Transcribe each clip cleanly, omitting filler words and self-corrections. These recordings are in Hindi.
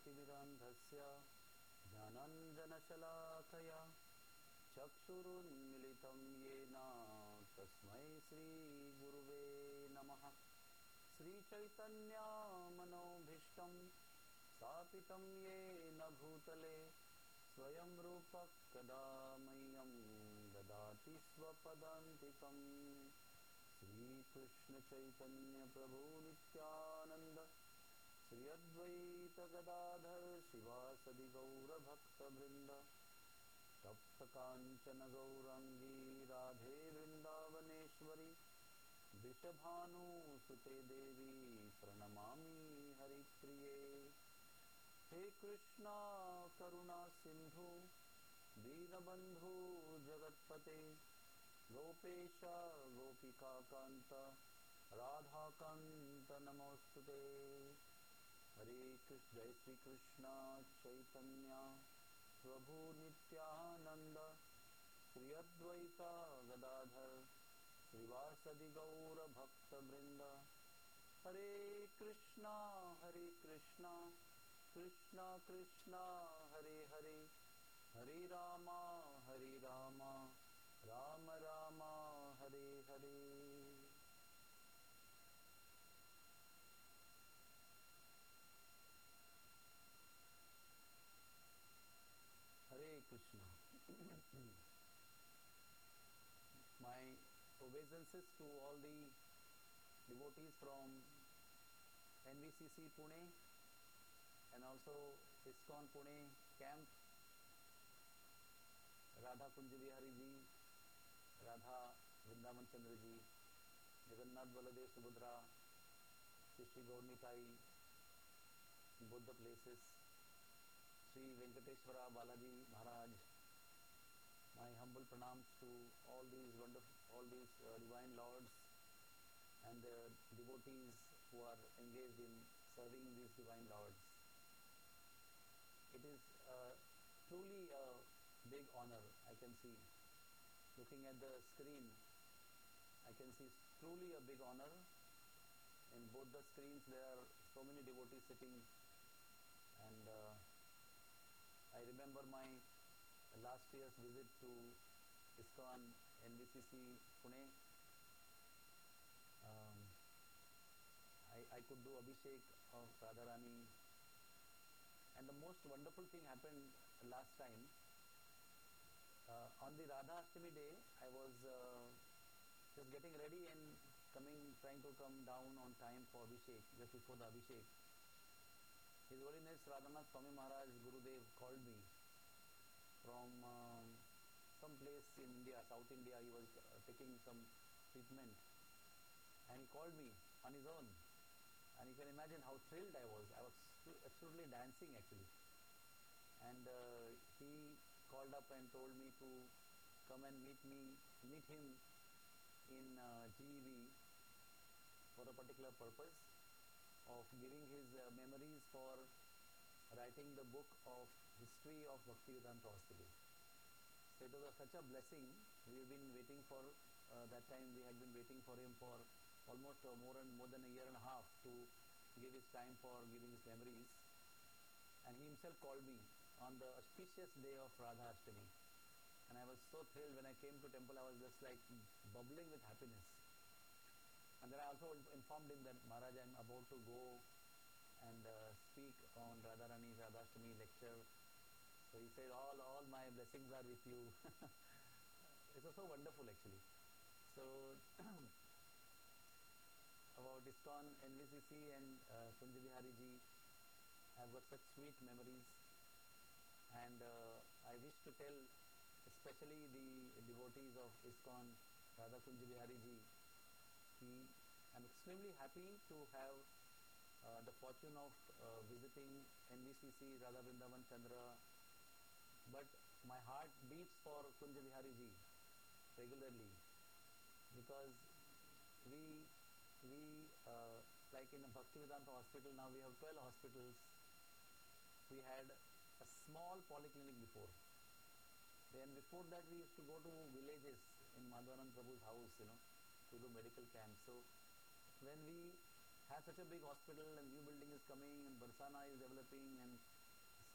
ज्ञानतिमिरान्धस्य ज्ञानाञ्जनशलाकया चक्षुरुन्मिलितं येन तस्मै श्रीगुरुवे नमः। श्रीचैतन्यमनोभीष्टं स्थापितं येन भूतले स्वयं रूपः कदा मह्यं ददाति स्वपदान्तिकम्। श्रीकृष्णचैतन्यप्रभु नित्यानन्द श्री अद्वैत गदाधर शिवासदि गौरभक्तवृन्द तप्तकाञ्चन गौराङ्गी राधे वृन्दावनेश्वरी वृषभानुसुते देवी प्रणमामि हरिप्रिये। हे कृष्णा करुणा सिन्धु दीनबन्धु जगत्पते गोपेश गोपिकान्त राधाकान्त नमोस्तुते। हरे कृष्ण जय श्री कृष्ण चैतन्य प्रभु नित्यानंद श्री अद्वैत गदाधर श्रीवासदि गौर भक्त वृंद। हरे Krishna Krishna Krishna Hare Hare Hare Ram Ram Ram Hare Hare. Hare Krishna. My obeisances to all the devotees from NVCC Pune and also ISKCON Pune camp, Radha Kunj Bihari ji, Radha Vrindavan Chandra ji, Jagannath Baladev Subhadra, Shri Gaur Nitai, both the places, Sri Venkateshwara Balaji Maharaj. My humble pranams to all these divine lords and the devotees who are engaged in serving these divine lords. It is truly a big honor. I can see, looking at the screen, I can see truly a big honor. In both the screens there are so many devotees sitting, and I remember my last year's visit to ISKCON NVCC Pune. I could do Abhishek of Radharani, and the most wonderful thing happened last time. On the Radha Ashtami day, I was just getting ready and trying to come down on time for Abhishek, just before the Abhishek. His Holiness Radhanath Swami Maharaj Gurudev called me from some place in India, South India. He was taking some treatment, and he called me on his own, and you can imagine how thrilled I was. I was absolutely dancing actually, and he called up and told me to come and meet him in GEV for a particular purpose of giving his memories for writing the book of history of Bhaktivedanta Hospital. So it was such a blessing. We've been waiting for that time. We had been waiting for him for almost more than a year and a half to give his time for giving his memories. And he himself called me on the auspicious day of Radha Ashtami. And I was so thrilled. When I came to temple, I was just like bubbling with happiness. And then I also informed him that Maharaj, I'm about to go and speak on Radharani's Radha Ashtami lecture. So he said, all my blessings are with you. It was so wonderful actually. So about ISKCON, NVCC and Kunj Bihari ji, I've got such sweet memories, and I wish to tell especially the devotees of ISKCON, Radha Kunj Bihari ji, I'm extremely happy to have the fortune of visiting NVCC, Radha Vrindavan Chandra, but my heart beats for Kunj Bihari ji regularly, because we like in a Bhaktivedanta Hospital, now we have 12 hospitals. We had a small polyclinic before. Then before that we used to go to villages in Madhavanand Prabhu's house, to do medical camps. So when we have such a big hospital and new building is coming and Barsana is developing and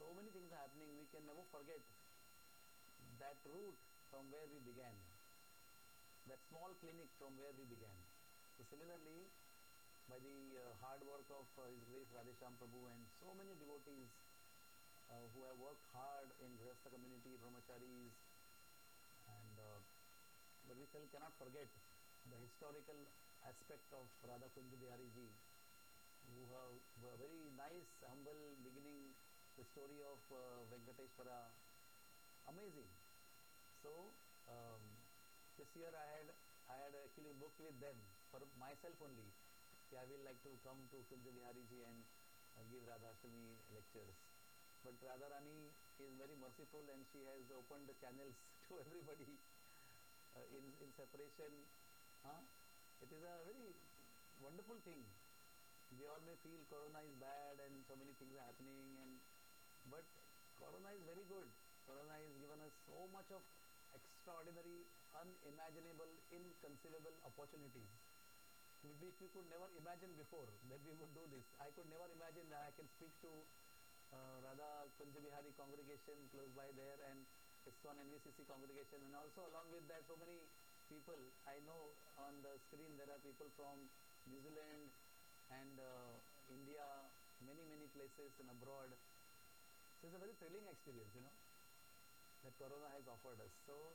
so many things are happening. We can never forget that route from where we began, that small clinic from where we began. So similarly, by the hard work of His Grace Radheshyam Prabhu and so many devotees who have worked hard in Grihastha community, brahmacharis, and but we still cannot forget the historical aspect of Radha Kunj Bihari ji, who have a very nice, humble beginning, the story of Venkateshwara, amazing. So this year I had actually booked with them for myself only. I will like to come to Kunj Bihari ji and give Radhashtami lectures. But Radharani is very merciful and she has opened the channels to everybody in separation. It is a very wonderful thing. We all may feel Corona is bad and so many things are happening, but Corona is very good. Corona has given us so much of extraordinary, unimaginable, inconceivable opportunities, which we could never imagine before that we would do this. I could never imagine that I can speak to Radha Kunj Bihari congregation close by there and ISKCON NVCC congregation, and also along with that so many people. I know on the screen there are people from New Zealand and India, many places and abroad. So it's a very thrilling experience, that Corona has offered us. So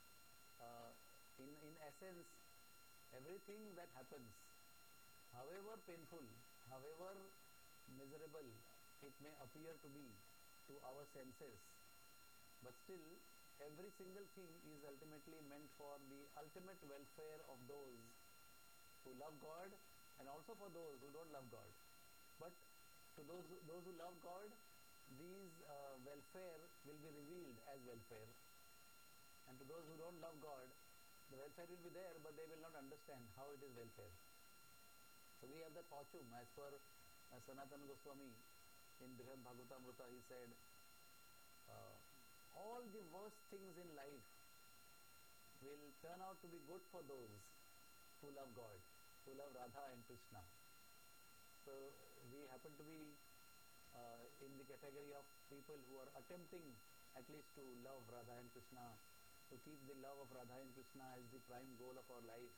in essence, everything that happens, however painful, however miserable it may appear to be to our senses, but still every single thing is ultimately meant for the ultimate welfare of those who love God and also for those who don't love God. But to those who love God, these welfare will be revealed as welfare, and to those who don't love God, the welfare will be there, but they will not understand how it is welfare. So we have that fortune, as per Sanatana Goswami in Brihad Bhagavatamrita, he said, all the worst things in life will turn out to be good for those who love God, who love Radha and Krishna. So we happen to be in the category of people who are attempting at least to love Radha and Krishna, to keep the love of Radha and Krishna as the prime goal of our life.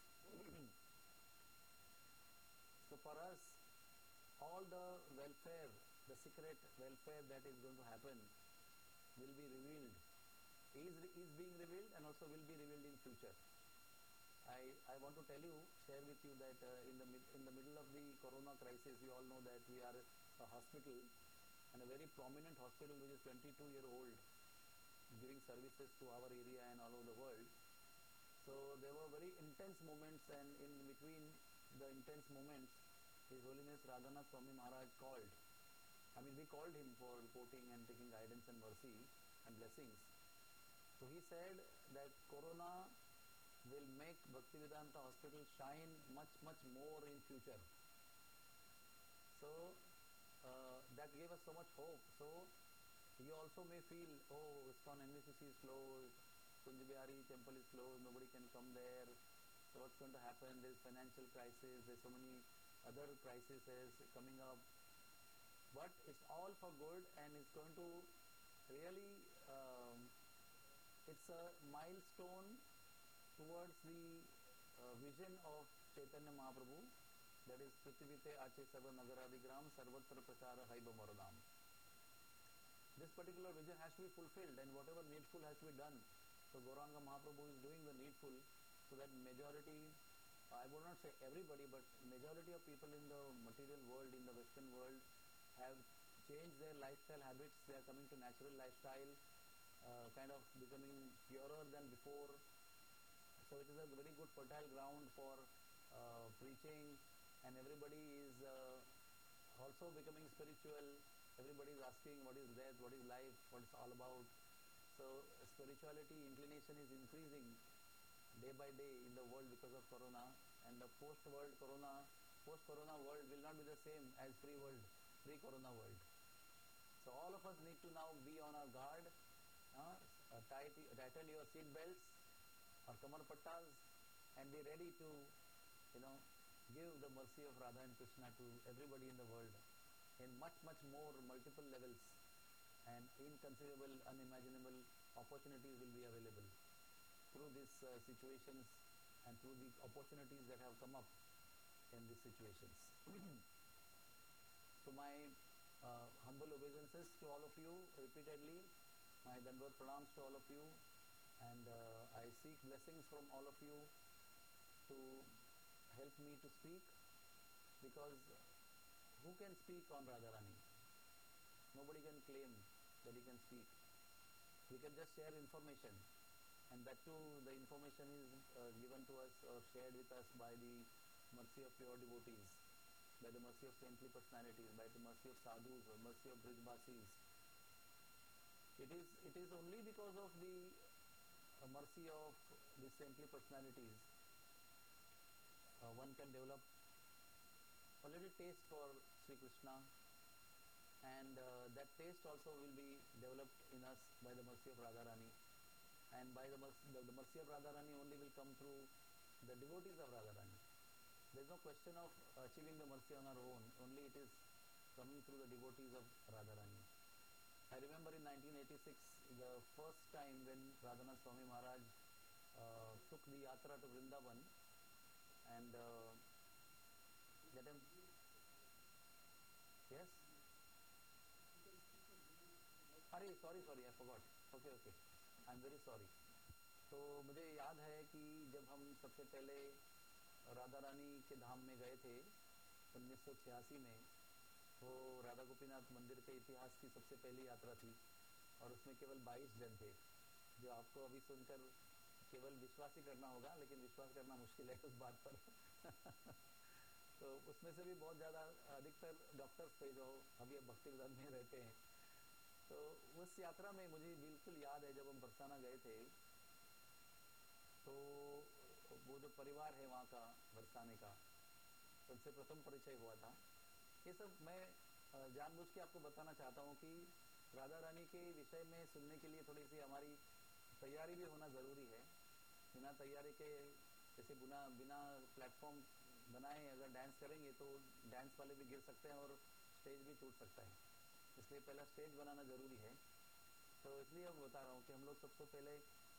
So for us, all the welfare, the secret welfare that is going to happen will be revealed, is being revealed, and also will be revealed in future. I want to share with you that in the middle of the Corona crisis, we all know that we are a hospital, and a very prominent hospital which is 22-year-old, giving services to our area and all over the world. So there were very intense moments, and in between the intense moments, His Holiness Radhanath Swami Maharaj called. We called him for reporting and taking guidance and mercy and blessings. So he said that Corona will make Bhaktivedanta Hospital shine much more in future. So that gave us so much hope. So you also may feel, ISKCON NVCC is closed, Kunj Bihari temple is closed, nobody can come there. So what's going to happen? There's financial crisis, there's so many other crises coming up. But it's all for good, and it's going to really, it's a milestone towards the vision of Chaitanya Mahaprabhu, that is Prithivite Ache Sarva Nagaradigram Sarvatra Prachara Haiba Maradam. This particular vision has to be fulfilled, and whatever needful has to be done. So Gauranga Mahaprabhu is doing the needful, so that majority, I would not say everybody, but majority of people in the material world, in the Western world, have changed their lifestyle habits. They are coming to natural lifestyle, kind of becoming purer than before. So it is a very good fertile ground for preaching, and everybody is also becoming spiritual. Everybody is asking what is death, what is life, what it's all about. So spirituality inclination is increasing day by day in the world because of Corona, and the post-Corona world will not be the same as pre-Corona world. So all of us need to now be on our guard, tighten your seat belts or kamar pattas, and be ready to, give the mercy of Radha and Krishna to everybody in the world in much more multiple levels. and inconceivable, unimaginable opportunities will be available through these situations and through the opportunities that have come up in these situations. So my humble obeisances to all of you repeatedly, my Dandavad Pranams to all of you, and I seek blessings from all of you to help me to speak, because who can speak on Radharani? Nobody can claim that he can speak. We can just share information, and that too the information is given to us or shared with us by the mercy of pure devotees, by the mercy of saintly personalities, by the mercy of sadhus or mercy of Brijbasis. It is only because of the mercy of the saintly personalities one can develop a little taste for Sri Krishna, and that taste also will be developed in us by the mercy of Radharani, and by the mercy of Radharani only will come through the devotees of Radharani. There is no question of achieving the mercy on our own, only it is coming through the devotees of Radharani. I remember in 1986, the first time when Radhanath Swami Maharaj took the yatra to Vrindavan, and let him, yes? sorry, I forgot. Okay, I'm very sorry. तो मुझे याद है कि जब हम सबसे पहले राधा रानी के धाम में गए थे 1986 में, वो राधा गोपीनाथ मंदिर के इतिहास की सबसे पहली यात्रा थी, और उसमें केवल 22 जन थे, जो आपको अभी सुनकर केवल विश्वास ही करना होगा, लेकिन विश्वास करना मुश्किल है उस बात पर तो उसमें से भी बहुत ज़्यादा अधिकतर डॉक्टर्स थे जो अभी अब भक्ति विधान में रहते हैं। तो उस यात्रा में मुझे बिल्कुल याद है, जब हम बरसाना गए थे तो वो जो परिवार है वहाँ का बरसाने का, उनसे प्रथम परिचय हुआ था। ये सब मैं जानबूझ के आपको बताना चाहता हूँ कि राधा रानी के विषय में सुनने के लिए थोड़ी सी हमारी तैयारी भी होना ज़रूरी है। बिना तैयारी के जैसे बिना प्लेटफॉर्म बनाए अगर डांस करेंगे तो डांस वाले भी गिर सकते हैं और स्टेज भी टूट सकता है, इसलिए पहला स्टेज बनाना ज़रूरी है। तो इसलिए अब बता रहा हूँ कि हम लोग सबसे पहले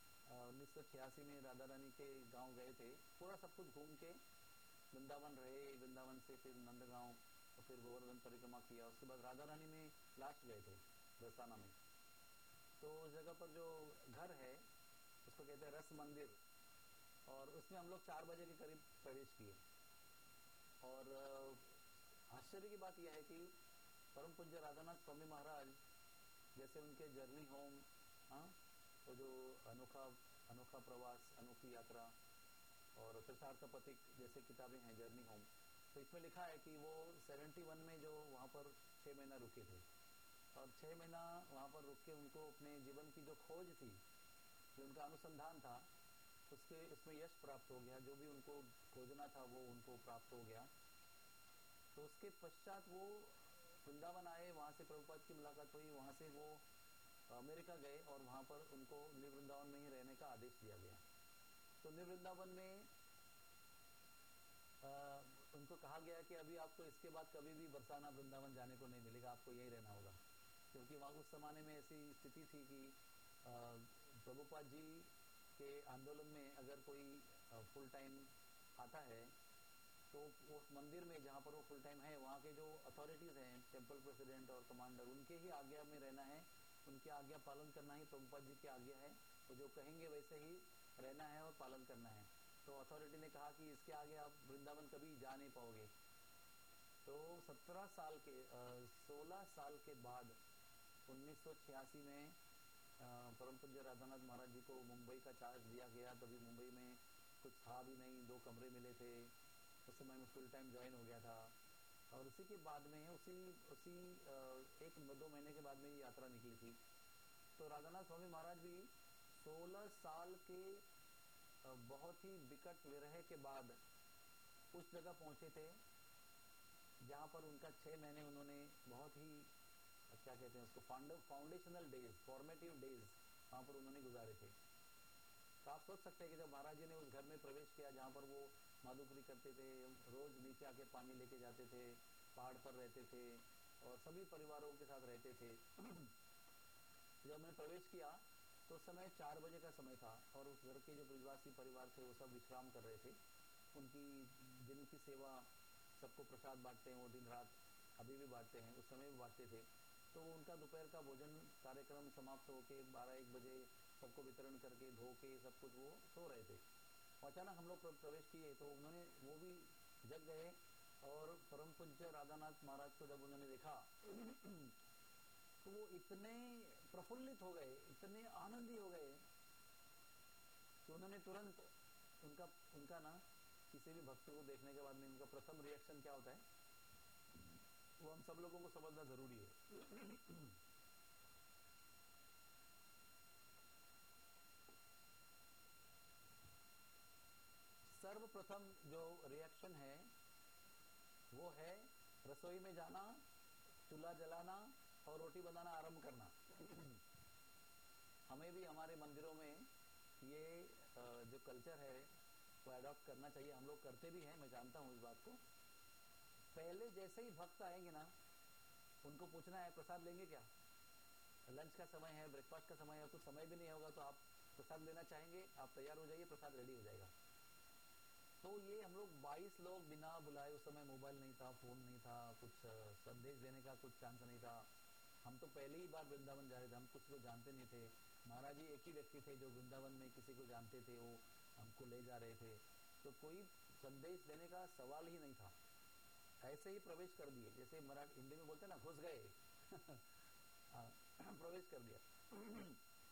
1986 में राधा रानी के गांव गए थे, पूरा सब कुछ घूम के वृंदावन रहे, वृंदावन से फिर नंदगांव और फिर गोवर्धन परिक्रमा किया, उसके बाद राधा रानी में लास्ट गए थे बरसाना में। तो उस जगह पर जो घर है उसको कहते हैं रस मंदिर, और उसमें हम लोग 4 बजे के करीब प्रवेश किए। और आश्चर्य की बात यह है कि परम पूज्य राधानाथ स्वामी महाराज जैसे उनके जर्नी होम, तो जो अनोखा प्रवास, अनोखी यात्रा और कृतार्थ पथिक जैसे किताबें हैं जर्नी होम, तो इसमें लिखा है कि वो 71 में जो वहाँ पर 6 महीना रुके थे, और 6 महीना वहाँ पर रुक के उनको अपने जीवन की जो खोज थी, जो उनका अनुसंधान था, उसमें यश प्राप्त हो गया। जो भी उनको खोजना था वो उनको प्राप्त हो गया। तो उसके पश्चात वो वृंदावन आए, वहाँ से प्रभुपाद की मुलाकात हुई, वहाँ से वो अमेरिका गए और वहाँ पर उनको न्यू वृंदावन में ही रहने का आदेश दिया गया। तो न्यू वृंदावन में उनको कहा गया कि अभी आपको इसके बाद कभी भी बरसाना वृंदावन जाने को नहीं मिलेगा, आपको यहीं रहना होगा, क्योंकि वहाँ उस ज़माने में ऐसी स्थिति थी कि प्रभुपाद जी के आंदोलन में अगर कोई फुल टाइम आता है तो वो मंदिर में जहाँ पर वो फुल टाइम है, वहाँ के जो अथॉरिटीज़ हैं, टेम्पल प्रेसिडेंट और कमांडर, उनके ही आज्ञा में रहना है, उनकी आज्ञा पालन करना ही प्रभुपाद जी की आज्ञा है। वो जो कहेंगे वैसे ही रहना है और पालन करना है। तो अथॉरिटी ने कहा कि इसके आगे आप वृंदावन कभी जा नहीं पाओगे। तो 16 साल के बाद 1986 में परम पूज्य राधानाथ महाराज जी को मुंबई का चार्ज दिया गया। तभी मुंबई में कुछ था भी नहीं, 2 कमरे मिले थे, उस समय में फुल टाइम ज्वाइन हो गया था। और उसी के बाद में उसी 1-2 महीने के बाद में ये यात्रा निकली थी। तो राधानाथ स्वामी महाराज भी 16 साल के बहुत ही विकट विरह के बाद उस जगह पहुंचे थे जहाँ पर उनका 6 महीने उन्होंने बहुत ही क्या कहते हैं उसको, फाउंडेशनल डेज, फॉर्मेटिव डेज वहाँ पर उन्होंने गुजारे थे। तो आप सोच सकते हैं कि जब महाराज जी ने उस घर में प्रवेश किया जहाँ पर वो माधुकरी करते थे, रोज नीचे आके पानी लेके जाते थे, पहाड़ पर रहते थे और सभी परिवारों के साथ रहते थे जब मैंने प्रवेश किया तो उस समय 4 बजे का समय था और उस घर के जो ब्रजवासी परिवार थे वो सब विश्राम कर रहे थे। उनकी दिन की सेवा, सबको प्रसाद बांटते हैं वो दिन रात, अभी भी बांटते हैं, उस समय भी बांटते थे। तो उनका दोपहर का भोजन कार्यक्रम समाप्त होके 12-1 बजे सबको वितरण करके धो के सब कुछ वो सो रहे थे। अचानक हम लोग प्रवेश किए तो उन्होंने वो भी जग गए और परम पूज्य राधानाथ महाराज को जब उन्होंने देखा तो वो इतने प्रफुल्लित हो गए, इतने आनंदी हो गए कि उन्होंने तुरंत उनका ना किसी भी भक्त को देखने के बाद में उनका प्रथम रिएक्शन क्या होता है वो हम सब लोगों को समझना जरूरी है। सर्वप्रथम जो रिएक्शन है वो है रसोई में जाना, चूल्हा जलाना और रोटी बनाना आरंभ करना। हमें भी हमारे मंदिरों में ये जो कल्चर है वो अडॉप्ट करना चाहिए। हम लोग करते भी हैं, मैं जानता हूँ इस बात को। पहले जैसे ही भक्त आएंगे ना उनको पूछना है प्रसाद लेंगे क्या, लंच का समय है, ब्रेकफास्ट का समय है, कुछ समय भी नहीं होगा तो आप प्रसाद लेना चाहेंगे, आप तैयार हो जाइए, प्रसाद रेडी हो जाएगा। तो ये हम लोग 22 लोग बिना बुलाए, उस समय मोबाइल नहीं था, फोन नहीं था, कुछ संदेश देने का कुछ चांस नहीं था। हम तो पहले ही बार वृंदावन जा रहे थे, हम कुछ लोग जानते नहीं थे। महाराज जी एक ही व्यक्ति थे जो वृंदावन में किसी को जानते थे, वो हमको ले जा रहे थे, तो कोई संदेश देने का सवाल ही नहीं था। ऐसे ही प्रवेश कर दिए, जैसे मराठी हिंदी में बोलते हैं ना, घुस गए। प्रवेश कर दिया।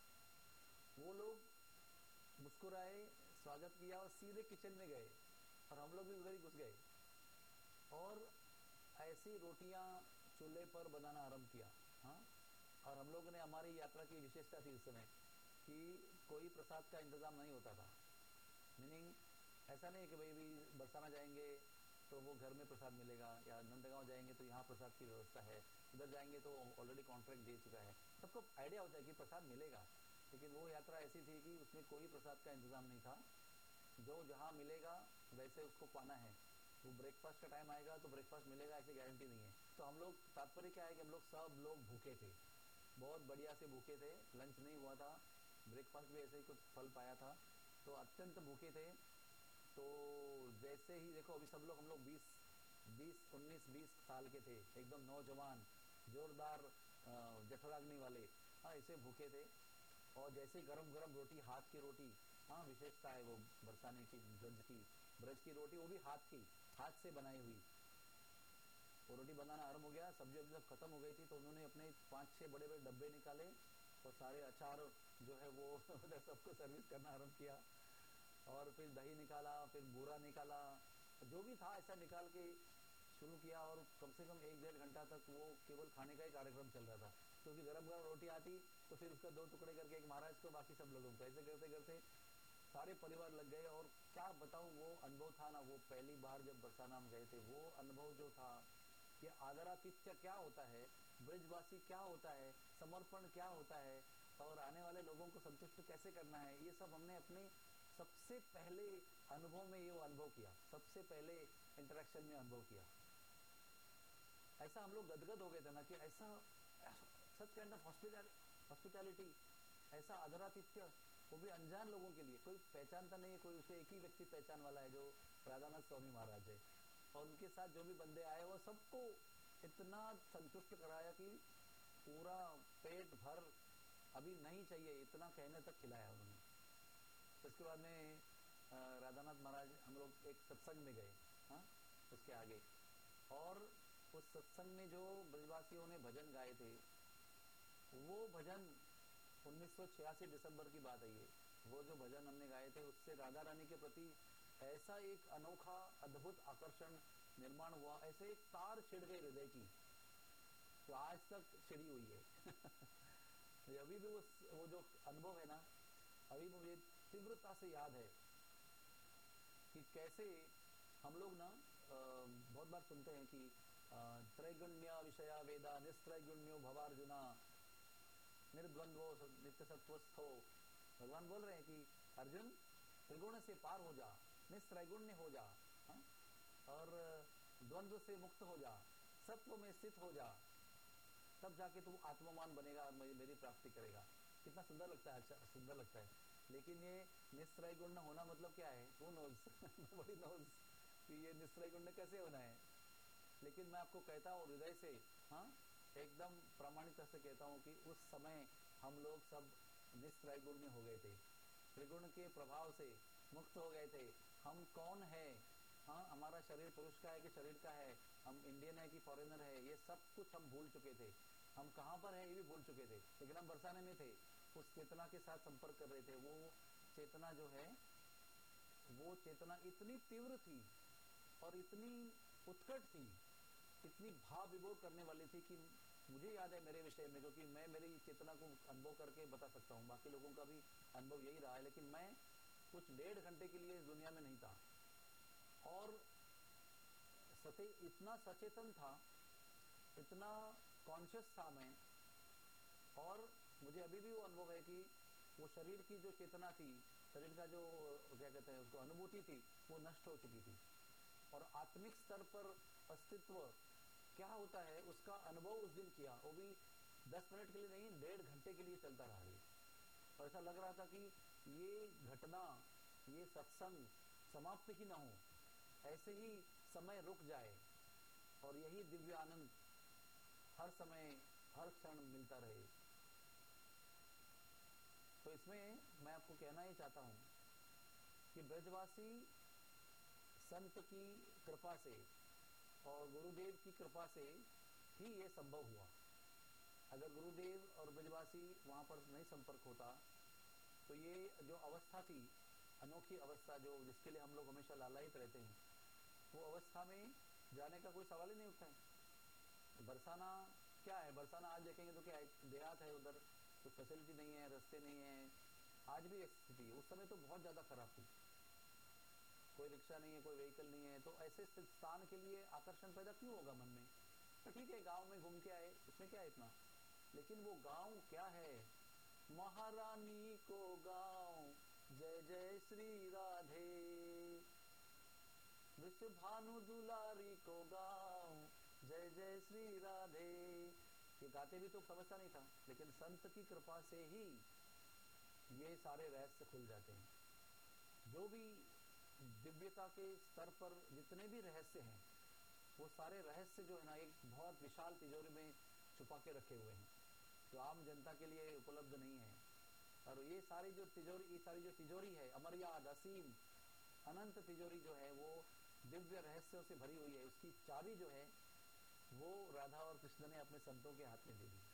वो लोग मुस्कुराए, स्वागत किया और सीधे किचन में गए और हम लोग भी उधर ही घुस गए और ऐसी रोटियां चूल्हे पर बनाना आरंभ किया। हाँ, और हम लोगों ने, हमारी यात्रा की विशेषता थी उस समय कि कोई प्रसाद का इंतजाम नहीं होता था। मीनिंग ऐसा नहीं कि भाई भी बरसाना जाएंगे तो वो घर में प्रसाद मिलेगा, या नंदगांव जाएंगे तो यहाँ प्रसाद की व्यवस्था है, उधर जाएंगे तो ऑलरेडी कॉन्ट्रैक्ट दे चुका है। सबको आइडिया होता है कि प्रसाद मिलेगा, लेकिन वो यात्रा ऐसी थी कि उसमें कोई प्रसाद का इंतजाम नहीं था। जो जहाँ मिलेगा वैसे उसको पाना है। वो ब्रेकफास्ट का टाइम आएगा तो ब्रेकफास्ट मिलेगा ऐसी गारंटी नहीं है। तो हम लोग, तात्पर्य क्या है कि हम लोग सब लोग भूखे थे, बहुत बढ़िया से भूखे थे। लंच नहीं हुआ था, ब्रेकफास्ट भी ऐसे ही कुछ फल पाया था, तो अत्यंत भूखे थे। तो जैसे ही देखो, अभी सब लोग हम लोग 19-20 साल के थे, एकदम नौजवान, जोरदार जठराग्नि वाले, हाँ, ऐसे भूखे थे। और जैसे गरम गरम रोटी, हाथ की रोटी, हाँ, विशेषता है वो बरसाने की, ब्रज की रोटी, वो भी हाथ से बनाई हुई। वो रोटी बनाना आरंभ हो गया, सब्जी अभी सब खत्म हो गई थी, तो उन्होंने अपने 5-6 बड़े बड़े डब्बे निकाले और सारे अचार जो है वो उधर सबको सर्विस करना आरंभ किया। और फिर दही निकाला, फिर बूरा निकाला, जो भी था ऐसा निकाल के शुरू किया। और कम से कम 1-1.5 घंटा तक वो केवल खाने का ही कार्यक्रम चल रहा था, क्योंकि गरम गरम रोटी आती तो फिर उसका 2 टुकड़े करके एक महाराज को, बाकी सब लोगों को, ऐसे करते करते सारे परिवार लग गए। और क्या बताऊं, वो अनुभव था ना, वो पहली बार जब बरसाना हम गए थे, वो अनुभव जो था कि आदरातिथ्य क्या होता है, ब्रजवासी क्या होता है, समर्पण क्या होता है, और आने वाले लोगों को संतुष्ट कैसे करना है, ये सब हमने अपने सबसे पहले अनुभव में ये अनुभव किया, सबसे पहले इंटरेक्शन में अनुभव किया। ऐसा हम लोग गदगद हो गए थे ना कि ऐसा सच काइंड ऑफ हॉस्पिटैलिटी, ऐसा आदरातिथ्य, वो भी अनजान लोगों के लिए। कोई पहचानता नहीं है, कोई उसे एक ही व्यक्ति पहचान वाला है जो राधानाथ स्वामी महाराज है। और उनके साथ जो भी बंदे आए वो सबको इतना संतुष्ट कराया कि पूरा पेट भर, अभी नहीं चाहिए इतना कहने तक खिलाया उन्होंने। उसके बाद में राधानाथ महाराज, हम लोग एक सत्संग में गए, हाँ, उसके आगे, और उस सत्संग में जो ब्रजवासियों ने भजन गाए थे, वो भजन 1986 दिसंबर की बात है ये, वो जो भजन हमने गाए थे उससे राधा रानी के प्रति ऐसा एक अनोखा अद्भुत आकर्षण निर्माण हुआ, ऐसे एक तार छिड़ गई हृदय की, तो आज तक छिड़ी हुई है। अभी भी वो जो अनुभव है ना, अभी मुझे तीव्रता से याद है कि कैसे हम लोग ना बहुत बार सुनते हैं कि त्रैगुण्य विषया वेदा निस्त्रैगुण्यो भवार्जुना निर्द्वंद्वो नित्य सत्वस्थो। भगवान बोल रहे हैं कि अर्जुन, त्रिगुण से पार हो जा, निस्त्रैगुण्य हो जा, हा? और द्वंद्व से मुक्त हो जा, सत्व में स्थित हो जा। तब जाके तू आत्मवान बनेगा और मेरी प्राप्ति करेगा। कितना सुंदर लगता है, अच्छा सुंदर लगता है। लेकिन ये निस्त्रय गुण होना मतलब क्या है? हु नोज नोबडी नोज कि ये निस्त्रय गुण कैसे होना है। लेकिन मैं आपको कहता हूँ हृदय से, हाँ एकदम प्रामाणिकता से कहता हूँ कि उस समय हम लोग सब निस्त्रय गुण में हो गए थे, त्रिगुण के प्रभाव से मुक्त हो गए थे। हम कौन है, हाँ हमारा शरीर पुरुष का है कि शरीर का है, हम इंडियन है कि फॉरेनर है, ये सब कुछ हम भूल चुके थे। हम कहाँ पर है ये भी भूल चुके थे, लेकिन हम बरसाने में थे, उस चेतना के साथ संपर्क कर रहे थे। वो चेतना जो है, वो चेतना इतनी तीव्र थी और इतनी उत्कट थी, इतनी भाव विभोर करने वाली थी कि मुझे याद है मेरे विषय में, क्योंकि मैं मेरी चेतना को अनुभव करके बता सकता हूँ, बाकी लोगों का भी अनुभव यही रहा है। लेकिन मैं कुछ 1.5 घंटे के लिए इस दुनिया में नहीं था और इतना सचेतन था, इतना कॉन्शियस था मैं। और मुझे अभी भी वो अनुभव है कि वो शरीर की जो चेतना थी, शरीर का जो क्या कहते हैं उसको अनुभूति थी, वो नष्ट हो चुकी थी। और आत्मिक स्तर पर अस्तित्व क्या होता है उसका अनुभव उस दिन किया, वो भी 10 मिनट के लिए नहीं, 1.5 घंटे के लिए चलता रहा ये। और ऐसा लग रहा था कि ये घटना, ये सत्संग समाप्त ही ना हो, ऐसे ही समय रुक जाए और यही दिव्य आनंद हर समय हर क्षण मिलता रहे। तो इसमें मैं आपको कहना ही चाहता हूं कि ब्रजवासी संत की कृपा से और गुरुदेव की कृपा से ही ये संभव हुआ। अगर गुरुदेव और ब्रजवासी वहां पर नहीं संपर्क होता तो ये जो अवस्था थी, अनोखी अवस्था जो जिसके लिए हम लोग हमेशा लालायित रहते हैं, वो अवस्था में जाने का कोई सवाल ही नहीं उठता है। बरसाना क्या है? बरसाना आज देखेंगे तो क्या है, देहात है, उधर कुछ फैसिलिटी नहीं है, रास्ते नहीं है, आज भी स्थिति है। उस समय तो बहुत ज्यादा खराब थी, कोई रिक्शा नहीं है, कोई व्हीकल नहीं है, तो ऐसे स्थान के लिए आकर्षण पैदा क्यों होगा मन में? तो ठीक है गांव में घूम के आए, उसमें क्या है इतना। लेकिन वो गांव क्या है? महारानी को गांव, जय जय श्री राधे, वृषभानु दुलारी को गांव, जय जय श्री राधे। ये गाते भी तो समझता नहीं था, लेकिन संत की कृपा से ही ये सारे रहस्य खुल जाते हैं। जो भी दिव्यता के स्तर पर जितने भी रहस्य हैं, वो सारे रहस्य जो है ना एक बहुत विशाल तिजोरी में छुपा के रखे हुए हैं, जो आम जनता के लिए उपलब्ध नहीं है। और ये सारी जो तिजोरी है, अमर्याद असीम अनंत तिजोरी जो है, वो दिव्य रहस्यों से भरी हुई है। उसकी चाबी जो है वो राधा और कृष्ण ने अपने संतों के हाथ में दे दी।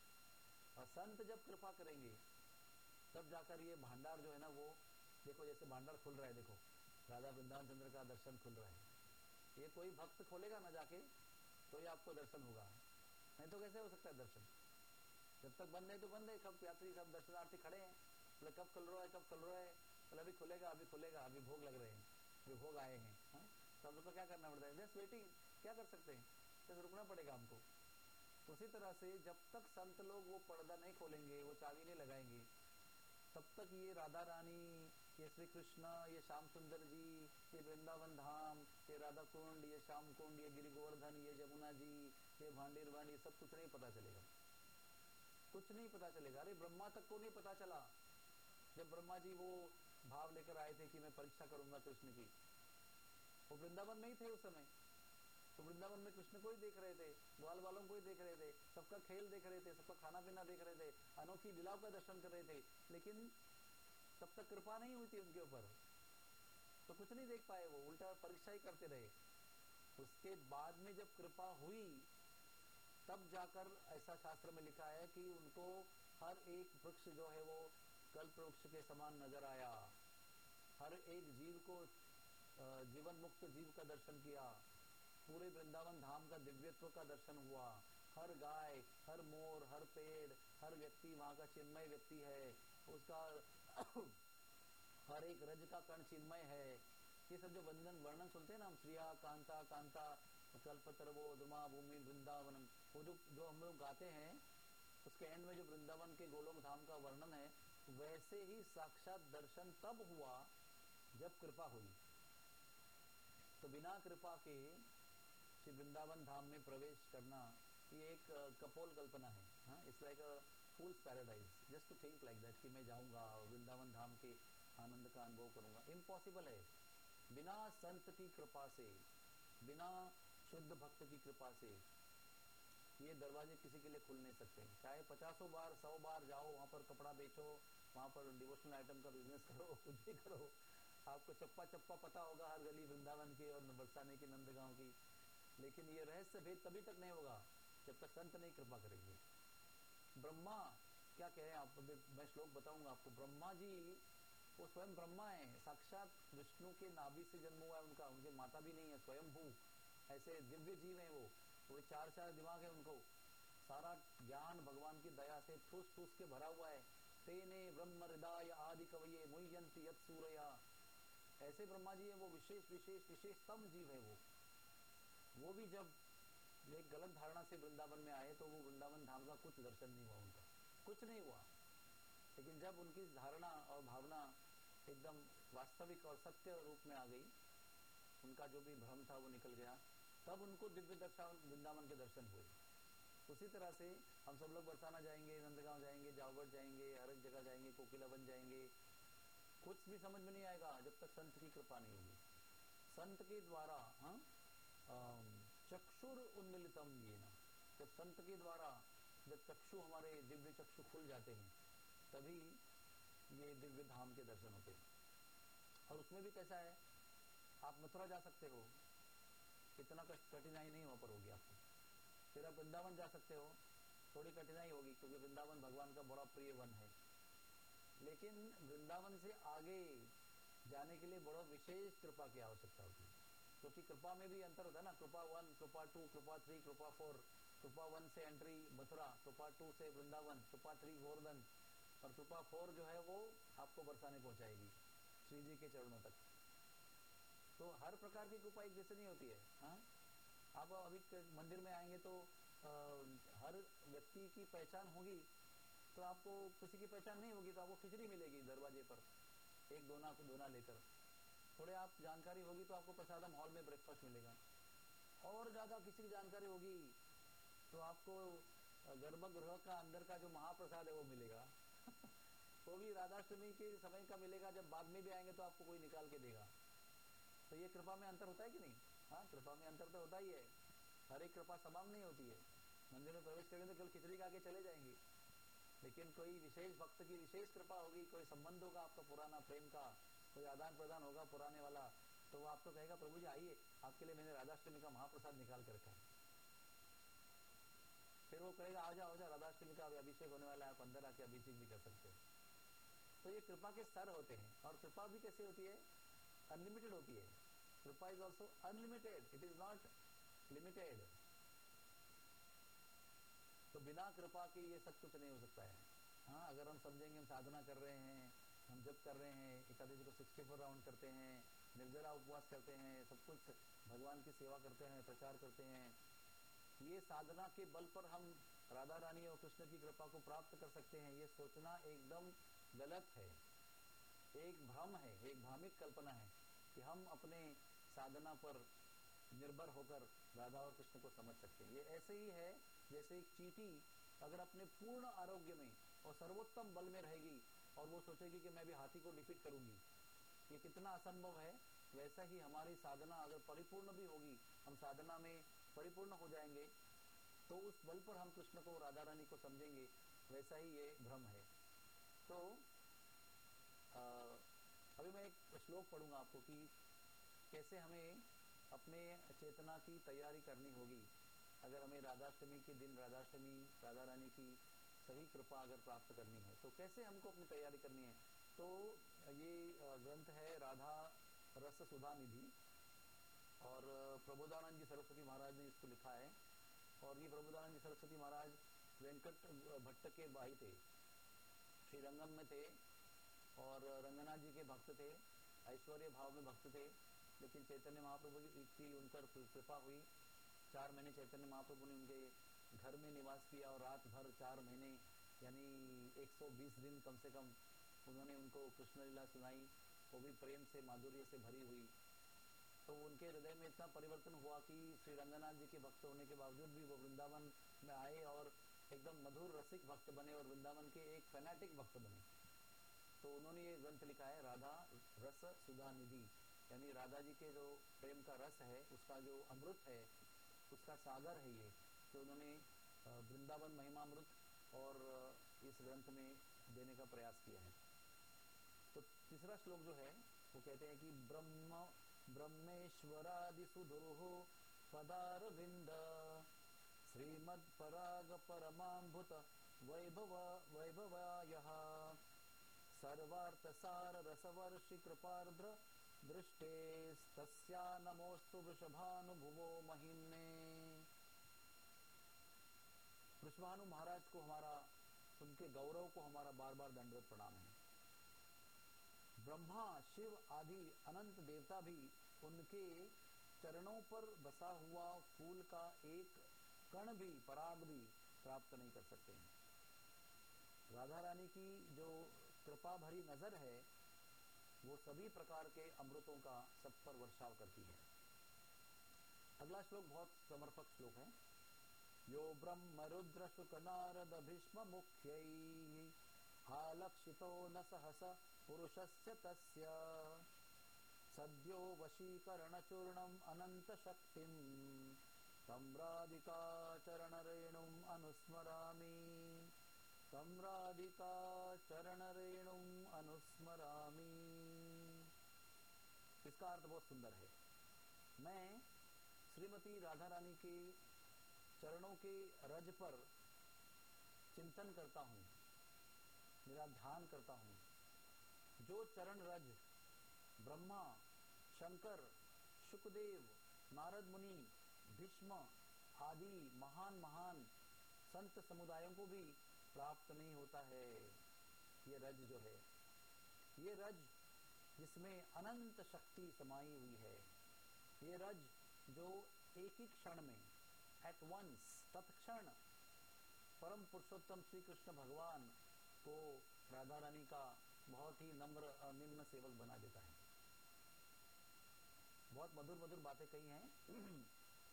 और संत जब कृपा करेंगे तब जाकर ये भांडार जो है ना, वो देखो जैसे भांडार खुल रहा है, देखो राधा वृंदावन चंद्र का दर्शन खुल रहा है। ये कोई भक्त खोलेगा ना जाके तो ये आपको दर्शन होगा, नहीं तो कैसे हो सकता है दर्शन? जब तक बंद है तो बंद है। कब यात्री सब दर्शनार्थी खड़े हैं, बोले कब खुल रहा है, कब खुल रहा है? बोले अभी खुलेगा, अभी खुलेगा, अभी भोग लग रहे हैं, अभी भोग आए हैं। तो हम लोग को क्या करना पड़ता है? Just waiting. क्या कर सकते हैं? जस्ट रुकना पड़ेगा हमको। उसी तरह से जब तक संत लोग वो पर्दा नहीं खोलेंगे, वो चाबी नहीं लगाएंगे, तब तक ये राधा रानी, ये श्री कृष्ण, ये श्याम सुंदर जी, ये वृंदावन धाम, ये राधा कुंड, ये श्याम कुंड, ये गिरि गोवर्धन, ये जमुना जी, ये भांडीर भांड, ये सब कुछ नहीं पता चलेगा, कुछ नहीं पता चलेगा। अरे ब्रह्मा तक को नहीं पता चला। जब ब्रह्मा जी वो भाव लेकर आए थे कि मैं परीक्षा करूंगा कृष्ण की, वो वृंदावन में ही थे उस समय। तो वृंदावन में कृष्ण को ही देख रहे थे, ग्वाल वालों को ही देख रहे थे, सबका खेल देख रहे थे, सबका खाना पीना देख रहे थे, अनोखी लीलाओं का दर्शन कर रहे थे। लेकिन तब तक कृपा नहीं हुई थी उनके ऊपर, तो कुछ नहीं देख पाए, वो उल्टा परीक्षा ही करते रहे। उसके बाद में जब कृपा हुई तब जाकर ऐसा शास्त्र में लिखा है कि उनको हर एक वृक्ष जो है वो कल्प वृक्ष के समान नजर आया, हर एक जीव को जीवन मुक्त जीव का दर्शन किया, पूरे वृंदावन धाम का दिव्यत्व का दर्शन हुआ। हर गाय, हर मोर, हर पेड़, हर व्यक्ति वहाँ का चिन्मय व्यक्ति है, उसका हर एक रज का कण चिन्मय है। ये सब जो वर्णन सुनते हैं ना हम, श्रिया कांता कांता कल्पतरवो दुमा भूमि वृंदावनम, वो जो हम लोग गाते हैं, उसके एंड में जो वृंदावन के गोलोक धाम का वर्णन है, वैसे ही साक्षात दर्शन तब हुआ जब कृपा हुई। तो बिना कृपा के श्री वृंदावन धाम में प्रवेश करना ये एक कपोल कल्पना है, हाँ, it's like a fool's paradise, just to think like that कि मैं जाऊंगा वृंदावन धाम के आनंद का अनुभव करूंगा। इम्पॉसिबल है। बिना संत की कृपा से, बिना शुद्ध भक्त की कृपा से ये दरवाजे किसी के लिए खुल नहीं सकते। चाहे 50 बार 100 बार जाओ, वहां पर कपड़ा बेचो, वहां पर डिवोशनल आइटम का बिजनेस करो, कुछ भी करो, आपको चप्पा चप्पा पता होगा हर गली वृंदावन की और बरसाने की, नंदगांव की, लेकिन ये रहस्य भेद तभी तक नहीं होगा जब तक संत नहीं कृपा करेंगे। ब्रह्मा क्या कह रहे हैं आप, मैं श्लोक बताऊंगा आपको। ब्रह्मा जी वो स्वयं ब्रह्मा है, साक्षात विष्णु के नाभि से जन्म हुआ है उनका, उनके माता भी नहीं है, स्वयं भू ऐसे दिव्य जीव है वो 4 दिमाग है उनको, सारा ज्ञान भगवान की दया से ठूस ठूस के भरा हुआ है। तेने ब्रह्म हृदय आदि कवये मुह्यंति यत् सूरया, ऐसे ब्रह्मा जी है वो, विशेष विशेष विशेषतम जीव है वो भी जब एक गलत धारणा से वृंदावन में आए तो वो वृंदावन धाम का कुछ दर्शन नहीं हुआ, उनका कुछ नहीं हुआ। लेकिन जब उनकी धारणा और भावना एकदम वास्तविक और सत्य रूप में आ गई, उनका जो भी भ्रम था वो निकल गया, तब उनको दिव्य दर्शन वृंदावन के दर्शन हुए। उसी तरह से हम सब लोग बरसाना जाएंगे, नंदगांव जाएंगे, जावड़ जाएंगे, हर एक जगह जाएंगे, कोकिलावन जाएंगे, कुछ भी समझ में नहीं आएगा जब तक संत की कृपा नहीं होगी। संत के द्वारा, हाँ, चक्षुर उन्मिलितम ये ना, जब संत के द्वारा जब चक्षु हमारे दिव्य चक्षु खुल जाते हैं तभी ये दिव्य धाम के दर्शन होते हैं। और उसमें भी कैसा है, आप मथुरा जा सकते हो, इतना कठिनाई नहीं वहां पर होगी आपको। फिर आप वृंदावन जा सकते हो, थोड़ी कठिनाई होगी क्योंकि वृंदावन भगवान का बड़ा प्रिय वन है। लेकिन वृंदावन से आगे जाने के लिए बड़ा विशेष कृपा की आवश्यकता होती है, क्योंकि कृपा में भी अंतर होता है ना, कृपा 1, कृपा 2, कृपा 3, कृपा 4। कृपा 1 से एंट्री मथुरा, कृपा 2 से वृंदावन, कृपा 3 गोवर्धन, और कृपा 4 जो है वो आपको बरसाने पहुंचाएगी श्री जी के चरणों तक। तो हर प्रकार की कृपा एक जैसे नहीं होती है। हाँ, आप अभी मंदिर में आएंगे तो हर व्यक्ति की पहचान होगी, तो आपको किसी की पहचान नहीं होगी तो आपको खिचड़ी मिलेगी दरवाजे पर, एक दोना लेकर। थोड़े आप जानकारी होगी तो आपको प्रसादम हॉल में ब्रेकफास्ट मिलेगा। और ज्यादा किसी की जानकारी होगी तो आपको गर्भगृह का अंदर का जो महाप्रसाद है वो मिलेगा वो भी राधाष्टमी के समय का मिलेगा, जब बाद में भी आएंगे तो आपको कोई निकाल के देगा। तो ये कृपा में अंतर होता है कि नहीं? हाँ, कृपा में अंतर तो होता ही है। हर एक कृपा समान नहीं होती है। मंदिर में प्रवेश करेंगे तो केवल खिचड़ी खा के चले जाएंगे, लेकिन कोई विशेष भक्त की विशेष कृपा होगी, कोई संबंध होगा आपका पुराना प्रेम का, कोई आदान प्रदान होगा पुराने वाला, तो वो आपको कहेगा प्रभु जी आइए, आपके लिए मैंने राधाष्टमी का महाप्रसाद निकाल कर रखा है। फिर वो कहेगा आ जाओ राधाष्टमी का अभिषेक होने वाला है, आप अंदर आके अभिषेक भी कर सकते हो। तो ये कृपा के स्तर होते हैं। और कृपा भी कैसे होती है? अनलिमिटेड होती है। कृपा is also unlimited, it is not limited. तो बिना कृपा के ये सब कुछ नहीं हो सकता है। हाँ, अगर हम समझेंगे हम साधना कर रहे हैं, हम जप कर रहे हैं, एकादशी को 64 राउंड करते हैं, निर्जला उपवास करते हैं, सब कुछ भगवान की सेवा करते हैं, प्रचार करते हैं, ये साधना के बल पर हम राधा रानी और कृष्ण की कृपा को प्राप्त कर सकते हैं, ये सोचना एकदम गलत है। एक भ्रम है, एक भ्रामिक कल्पना है कि हम अपने साधना पर निर्भर होकर राधा और कृष्ण को समझ सकते हैं। ये ऐसे ही है जैसे एक चींटी अगर अपने पूर्ण आरोग्य में और सर्वोत्तम बल में रहेगी और वो सोचेगी कि मैं भी हाथी को डिफीट करूंगी, ये कितना असंभव है। वैसा ही हमारी साधना अगर परिपूर्ण भी होगी, हम साधना में परिपूर्ण हो जाएंगे तो उस बल पर हम कृष्ण को, राधा रानी को समझेंगे। वैसा ही ये भ्रम है। तो अभी मैं एक श्लोक पढ़ूंगा आपको कि कैसे हमें अपने चेतना की तैयारी करनी होगी अगर हमें राधाष्टमी के दिन राधा रानी की सही कृपा अगर प्राप्त करनी है तो कैसे हमको अपनी तैयारी करनी है। तो ये ग्रंथ है राधा रस सुधा निधि, और प्रबोधानंद जी सरस्वती महाराज ने इसको लिखा है। और ये प्रबोधानंद जी सरस्वती महाराज वेंकट भट्ट के भाई थे, श्री रंगम में थे और रंगनाथ जी के भक्त थे, ऐश्वर्य भाव में भक्त थे। लेकिन चैतन्य महाप्रभु की उनकर कृपा हुई, 4 महीने चैतन्य महाप्रभु ने उनके घर में निवास किया और रात भर 4 महीने यानी 120 दिन कम से कम उन्होंने उनको कृष्ण लीला सुनाई, वो भी प्रेम से, माधुर्य से भरी हुई। तो उनके हृदय में इतना परिवर्तन हुआ कि श्री रंगनाथ जी के भक्त होने के बावजूद भी वो वृंदावन में आए और एकदम मधुर रसिक भक्त बने और वृंदावन के एक फैनेटिक भक्त बने। तो उन्होंने ये ग्रंथ लिखा है राधा रस सुधा निधि, यानी राधा जी के जो प्रेम का रस है, उसका जो अमृत है, उसका सागर है ये, तो उन्होंने वृंदावन महिमामृत और इस ग्रंथ में देने का प्रयास किया है। तो तीसरा श्लोक जो है वो कहते हैं कि ब्रह्मेश्वरादि सुदुर्हो पदारविंद श्रीमद पराग परमाम्भुत वैभवायः सर्वार्थ सार रसवर्षि कृपार्द्र दृष्टे तस्या नमोस्तु वृषभानुभुवो महिम्ने। वृषभानु महाराज को हमारा, उनके गौरव को हमारा बार बार दंडवत प्रणाम है। ब्रह्मा शिव आदि अनंत देवता भी उनके चरणों पर बसा हुआ फूल का एक कण भी, पराग भी प्राप्त नहीं कर सकते हैं। राधा रानी की जो कृपा भरी नजर है वो सभी प्रकार के अमृतों का सब पर वर्षाव करती है। अगला श्लोक बहुत समर्पक श्लोक है। यो ब्रह्म रुद्र शुक नारद भीष्म मुख्यैः आलक्षितो न सहस पुरुषस्य तस्य सद्यो वशीकरण चूर्णम अनंत शक्तिम तम राधिका चरण रेणुम अनुस्मरामि, तम राधिका चरण रेणुम अनुस्मरामि। इसका अर्थ बहुत सुंदर है। मैं श्रीमती राधा रानी के चरणों के रज पर चिंतन करता हूँ, मेरा ध्यान करता हूँ। जो चरण रज ब्रह्मा, शंकर, शुकदेव, नारद मुनि, भीष्म आदि महान महान संत समुदायों को भी प्राप्त नहीं होता है। ये रज जो है, ये रज जिसमें अनंत शक्ति समाई हुई है, ये रज जो एक ही क्षण में, एट वंस, तत्क्षण परम पुरुषोत्तम श्री कृष्ण भगवान को राधा रानी का बहुत ही नम्र निम्न सेवक बना देता है। बहुत मधुर मधुर बातें कही हैं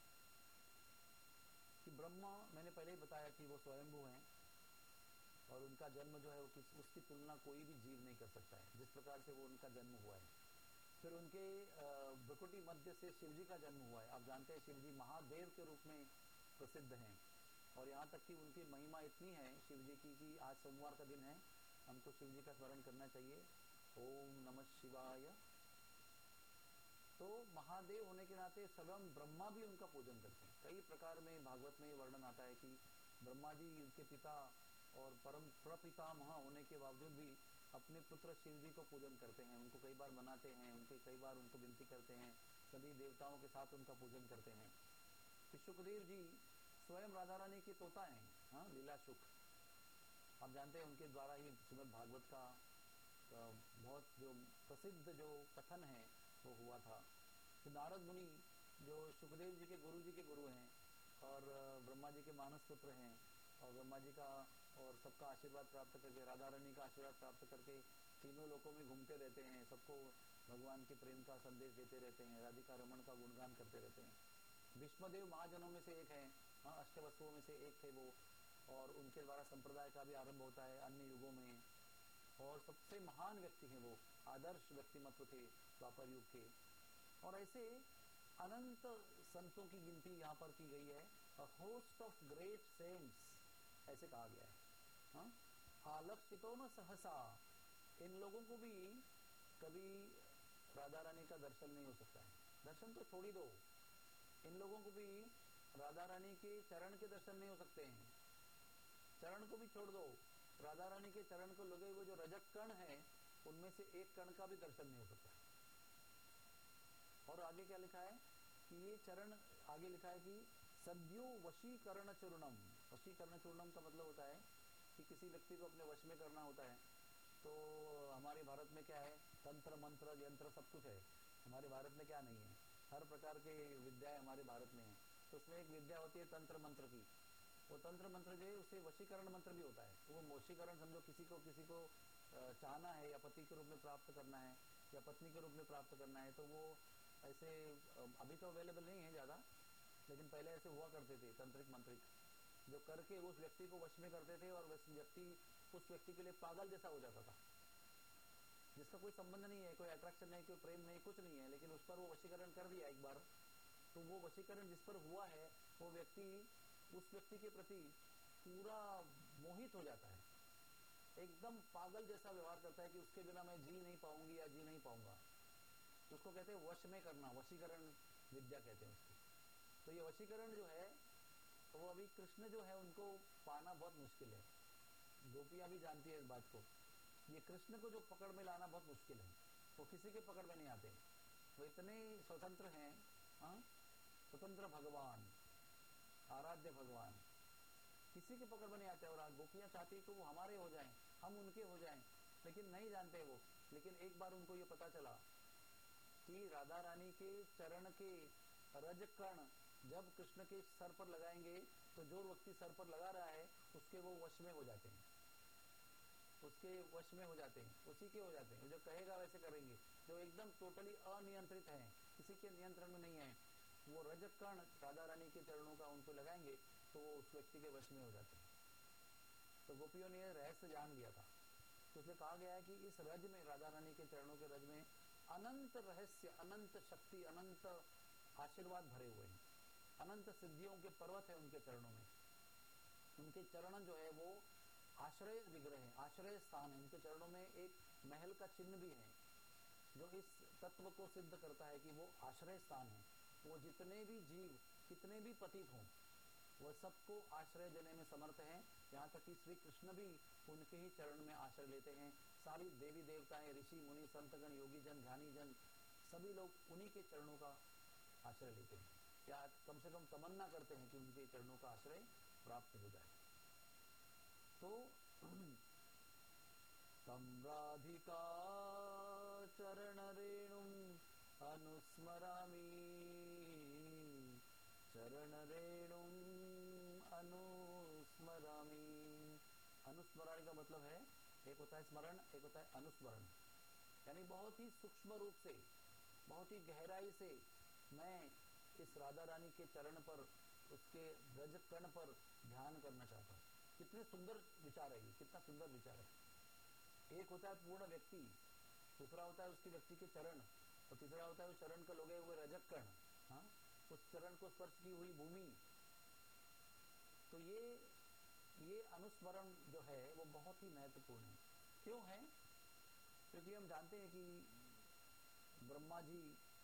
कि ब्रह्मा, मैंने पहले ही बताया कि वो स्वयंभू हैं और उनका जन्म जो है वो उसकी तुलना कोई भी जीव नहीं कर सकता है, जिस प्रकार से वो उनका जन्म हुआ है। फिर उनके भ्रुकुटी मध्य से शिव जी का जन्म हुआ है। आप जानते हैं शिव जी महादेव के रूप में प्रसिद्ध हैं और यहाँ तक कि उनकी महिमा इतनी है शिव जी की कि आज सोमवार का दिन है, हमको शिव जी का स्मरण करना चाहिए। ओम नमः शिवाय। तो महादेव होने के नाते स्वयं ब्रह्मा भी उनका पूजन करते हैं। कई प्रकार में भागवत में वर्णन आता है कि ब्रह्मा जी उनके पिता और परम प्रपितामह होने के बावजूद भी अपने पुत्र शिव जी को पूजन करते हैं, उनको कई बार मनाते हैं, उनके कई बार उनको विनती करते हैं, सभी देवताओं के साथ उनका पूजन करते हैं। तो शुकदेव जी स्वयं राधा रानी के तोता हैं, हाँ, लीला शुक। आप जानते हैं उनके द्वारा ही श्रीमद् भागवत का बहुत जो प्रसिद्ध जो कथन है वो हुआ था। तो नारद मुनि जो शुकदेव जी के गुरु हैं और ब्रह्मा जी के मानस पुत्र हैं और ब्रह्मा जी का और सबका आशीर्वाद प्राप्त करके, राधा रानी का आशीर्वाद प्राप्त करके तीनों लोकों में घूमते रहते हैं, सबको भगवान के प्रेम का संदेश देते रहते हैं, राधिका रमण का गुणगान करते रहते हैं। भीष्मदेव महाजनों में से एक हैं, हाँ, अष्टवसुओं में से एक थे वो, और उनके द्वारा संप्रदाय का भी आरंभ होता है अन्य युगों में। और सबसे महान व्यक्ति हैं वो, आदर्श व्यक्तिमत्व थे द्वापर युग के। और ऐसे अनंत संतों की गिनती यहाँ पर की गई है। A host of great saints ऐसे कहा गया है, हाँ? आलक्षितो न सहसा, इन लोगों को भी कभी राधा रानी का दर्शन नहीं हो सकता है। दर्शन तो छोड़ ही दो, इन लोगों को भी राधा रानी के चरण के दर्शन नहीं हो सकते हैं। चरण को भी छोड़ दो, राधा रानी के चरण को लगे हुए जो रजक कण है उनमें से एक कण का भी दर्शन नहीं हो सकता। और आगे क्या लिखा है कि ये चरण, आगे लिखा है कि सद्यो वशीकरण चूर्णम। वशीकरण चूर्णम का मतलब होता है कि किसी व्यक्ति को अपने वश में करना होता है। तो हमारे भारत में क्या है, तंत्र मंत्र यंत्र सब कुछ है। हमारे भारत में क्या नहीं है, हर प्रकार के विद्याएं हमारे भारत में है। तो उसमें एक विद्या होती है तंत्र मंत्र की। वो तंत्र मंत्र जो है उससे वशीकरण मंत्र भी होता है। तो वो वशीकरण समझो, किसी को चाहना है या पति के रूप में प्राप्त करना है या पत्नी के रूप में प्राप्त करना है, तो वो ऐसे, अभी तो अवेलेबल नहीं है ज़्यादा, लेकिन पहले ऐसे हुआ करते थे तंत्रिक मंत्रिक। जो करके उस व्यक्ति को वश में करते थे, और व्यक्ति उस व्यक्ति के लिए पागल जैसा हो जाता था, जिसका कोई संबंध नहीं है, कोई अट्रैक्शन नहीं, कोई प्रेम नहीं, कुछ नहीं है, लेकिन उस पर वो वशीकरण कर दिया एक बार, तो वो वशीकरण जिस पर हुआ है वो व्यक्ति उस व्यक्ति के प्रति पूरा मोहित हो जाता है, एकदम पागल जैसा व्यवहार करता है कि उसके बिना मैं जी नहीं पाऊंगी या जी नहीं पाऊंगा। तो उसको कहते हैं वश में करना, वशीकरण विद्या कहते हैं उसको। तो ये वशीकरण जो है, तो वो अभी कृष्ण जो है उनको पाना बहुत मुश्किल है, गोपियां भी जानती है इस बात को। ये कृष्ण को जो पकड़ में लाना बहुत मुश्किल है, वो किसी के पकड़ में नहीं आते, वो इतने स्वतंत्र हैं, स्वतंत्र भगवान, आराध्य भगवान, किसी के पकड़ में नहीं आते। और गोपियां चाहती कि वो हमारे हो जाएं, हम उनके हो जाएं, लेकिन नहीं जानते वो। लेकिन एक बार उनको ये पता चला कि राधा रानी के चरण के रज कण जब कृष्ण के सर पर लगाएंगे तो जो व्यक्ति सर पर लगा रहा है उसके वो वश में हो जाते हैं, उसके वश में हो जाते हैं, उसी के हो जाते हैं, जो कहेगा वैसे करेंगे, जो एकदम टोटली अनियंत्रित है, किसी के नियंत्रण में नहीं है, वो रजक कण राधा रानी के चरणों का उनको लगाएंगे तो वो उस व्यक्ति के वश में हो जाते हैं। तो गोपियों ने रहस्य जान लिया था, तो उसमें कहा गया है कि इस रज में, राधा रानी के चरणों के रज में अनंत रहस्य, अनंत शक्ति, अनंत आशीर्वाद भरे हुए हैं, अनंत सिद्धियों के पर्वत है उनके चरणों में। उनके चरण जो है वो आश्रय विग्रह है, आश्रय स्थान है। उनके चरणों में एक महल का चिन्ह भी है, जो इस तत्व को सिद्ध करता है कि वो आश्रय स्थान है। वो जितने भी जीव, कितने भी पतित हों, वह सबको आश्रय देने में समर्थ हैं। यहाँ तक कि श्री कृष्ण भी उनके ही चरण में आश्रय लेते हैं। सारी देवी देवताएं, ऋषि मुनि, संतगण, योगी जन, ध्यानी जन, सभी लोग उन्हीं के चरणों का आश्रय लेते हैं, या कम से कम तमन्ना करते हैं कि उनके चरणों का आश्रय प्राप्त हो जाए। तो तम राधिका चरण रेणुम अनुस्मरामि, चरण रेणुम अनुस्मरामि। अनुस्मरण का मतलब है, एक होता है स्मरण, एक होता है अनुस्मरण, यानी बहुत ही सूक्ष्म रूप से, बहुत ही गहराई से मैं इस राधा रानी के चरण पर, उसके रज कण पर ध्यान करना चाहता हूँ। कितने सुंदर विचार है ये, कितना सुंदर विचार है। एक होता है पूर्ण व्यक्ति, दूसरा होता है उसके व्यक्ति के चरण, और तीसरा होता है उस चरण को लगे हुए रजक कण, हाँ, उस चरण को स्पर्श की हुई भूमि। तो ये अनुस्मरण जो है वो बहुत ही महत्वपूर्ण है। क्यों है? क्योंकि हम जानते हैं कि ब्रह्मा जी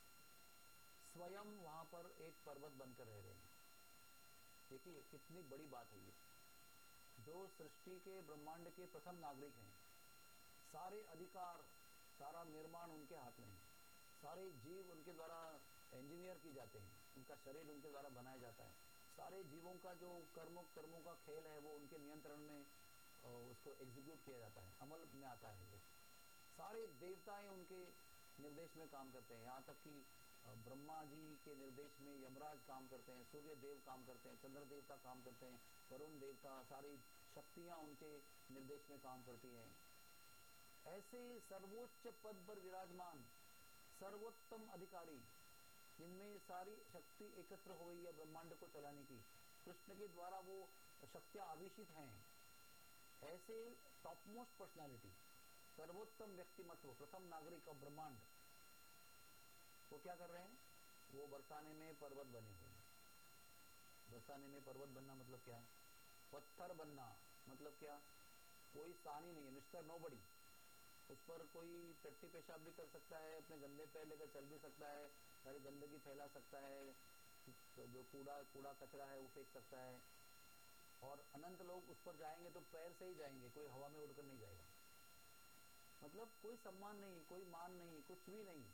स्वयं वहां पर एक पर्वत बनकर रह रहे हैं। देखिए कितनी बड़ी बात है ये, जो सृष्टि के, ब्रह्मांड के प्रथम नागरिक हैं, सारे अधिकार, सारा निर्माण उनके हाथ में है, सारे जीव उनके द्वारा इंजीनियर किए जाते हैं, उनका शरीर उनके द्वारा बनाया जाता है, सारे जीवों का जो कर्मों का खेल है वो उनके नियंत्रण में उसको एग्जीक्यूट किया जाता है, अमल में आता है। वो सारे देवताएं उनके निर्देश में काम करते हैं, यहाँ तक कि ब्रह्मा जी के निर्देश में यमराज काम करते हैं, सूर्य देव काम करते हैं, चंद्र देवता काम करते हैं, वरुण देवता, सारी शक्तियां उनके निर्देश में काम करती हैं। ऐसे सर्वोच्च पद पर विराजमान सर्वोत्तम अधिकारी, जिनमें सारी शक्ति एकत्र हो गई है ब्रह्मांड को चलाने की, कृष्ण के द्वारा वो शक्तियां आवेशित हैं। ऐसे टॉप मोस्ट पर्सनैलिटी, सर्वोत्तम व्यक्तिमत्व, प्रथम नागरिक ऑफ ब्रह्मांड, वो क्या कर रहे हैं? वो बरसाने में पर्वत बने हुए हैं। बरसाने में पर्वत बनना मतलब क्या है? पत्थर बनना मतलब क्या? कोई स्थान ही नहीं है, मिस्टर नोबडी। उस पर कोई टट्टी पेशाब भी कर सकता है, अपने गंदे पैर लेकर चल भी सकता है, सारी गंदगी फैला सकता है, तो जो कूड़ा कचरा है वो फेंक सकता है, और अनंत लोग उस पर जाएंगे तो पैर से ही जाएंगे, कोई हवा में उड़कर नहीं जाएगा। मतलब कोई सम्मान नहीं, कोई मान नहीं, कुछ भी नहीं,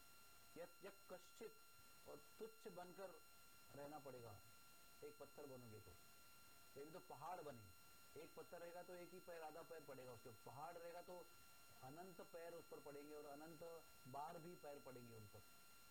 यक कश्चित, और तुच्छ बनकर रहना पड़ेगा। एक पत्थर बनोगे तो एक तो पहाड़ बने, एक पत्थर रहेगा तो एक ही पैर, आधा पैर पड़ेगा उसके, पहाड़ रहेगा तो अनंत पैर उस पर पड़ेंगे, और अनंत बार भी पैर पड़ेंगे उन पर।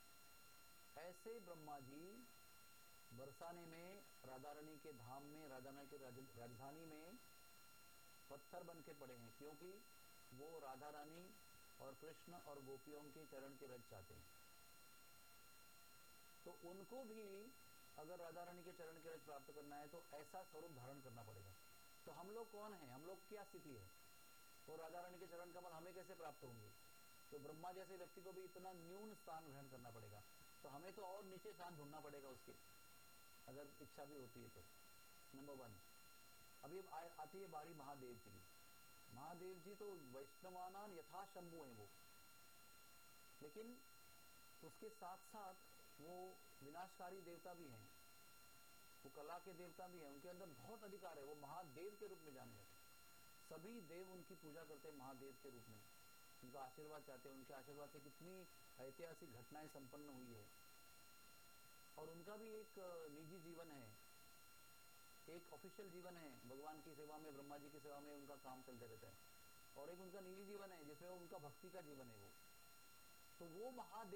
ऐसे ब्रह्मा जी बरसाने में, राधा रानी के धाम में, राधा रानी की राजधानी में पत्थर बन के पड़े हैं, क्योंकि वो राधा रानी और कृष्ण और गोपियों के चरण के रज चाहते हैं। तो उनको भी अगर राधा रानी के चरण की रज प्राप्त करना है तो ऐसा स्वरूप धारण करना पड़ेगा। तो हम लोग कौन है, हम लोग क्या स्थिति है, और राधा रानी के चरण कमल हमें कैसे प्राप्त होंगे? तो ब्रह्मा जैसे व्यक्ति को भी इतना न्यून स्थान ग्रहण करना पड़ेगा, तो हमें तो और नीचे स्थान ढूंढना पड़ेगा उसके, अगर इच्छा भी होती है तो। नंबर 1। अभी आती है बारी महादेव जी की। महादेव जी तो वैष्णवानान यथा शंभु है वो, लेकिन उसके साथ साथ वो विनाशकारी देवता भी हैं, वो कला के देवता भी हैं, उनके अंदर बहुत अधिकार है, वो महादेव के रूप में जाने जाते हैं। सभी देव उनकी पूजा करते हैं महादेव के रूप में, उनका आशीर्वाद चाहते हैं। उनके आशीर्वाद से कितनी ऐतिहासिक घटनाएं संपन्न हुई है। और उनका भी एक निजी जीवन है, एक ऑफिशियल जीवन है, भगवान की सेवा में, ब्रह्मा जी की सेवा में उनका काम चलते रहता है, और एक उनका निजी जीवन है जिसमें उनका भक्ति का जीवन है वो। तो वो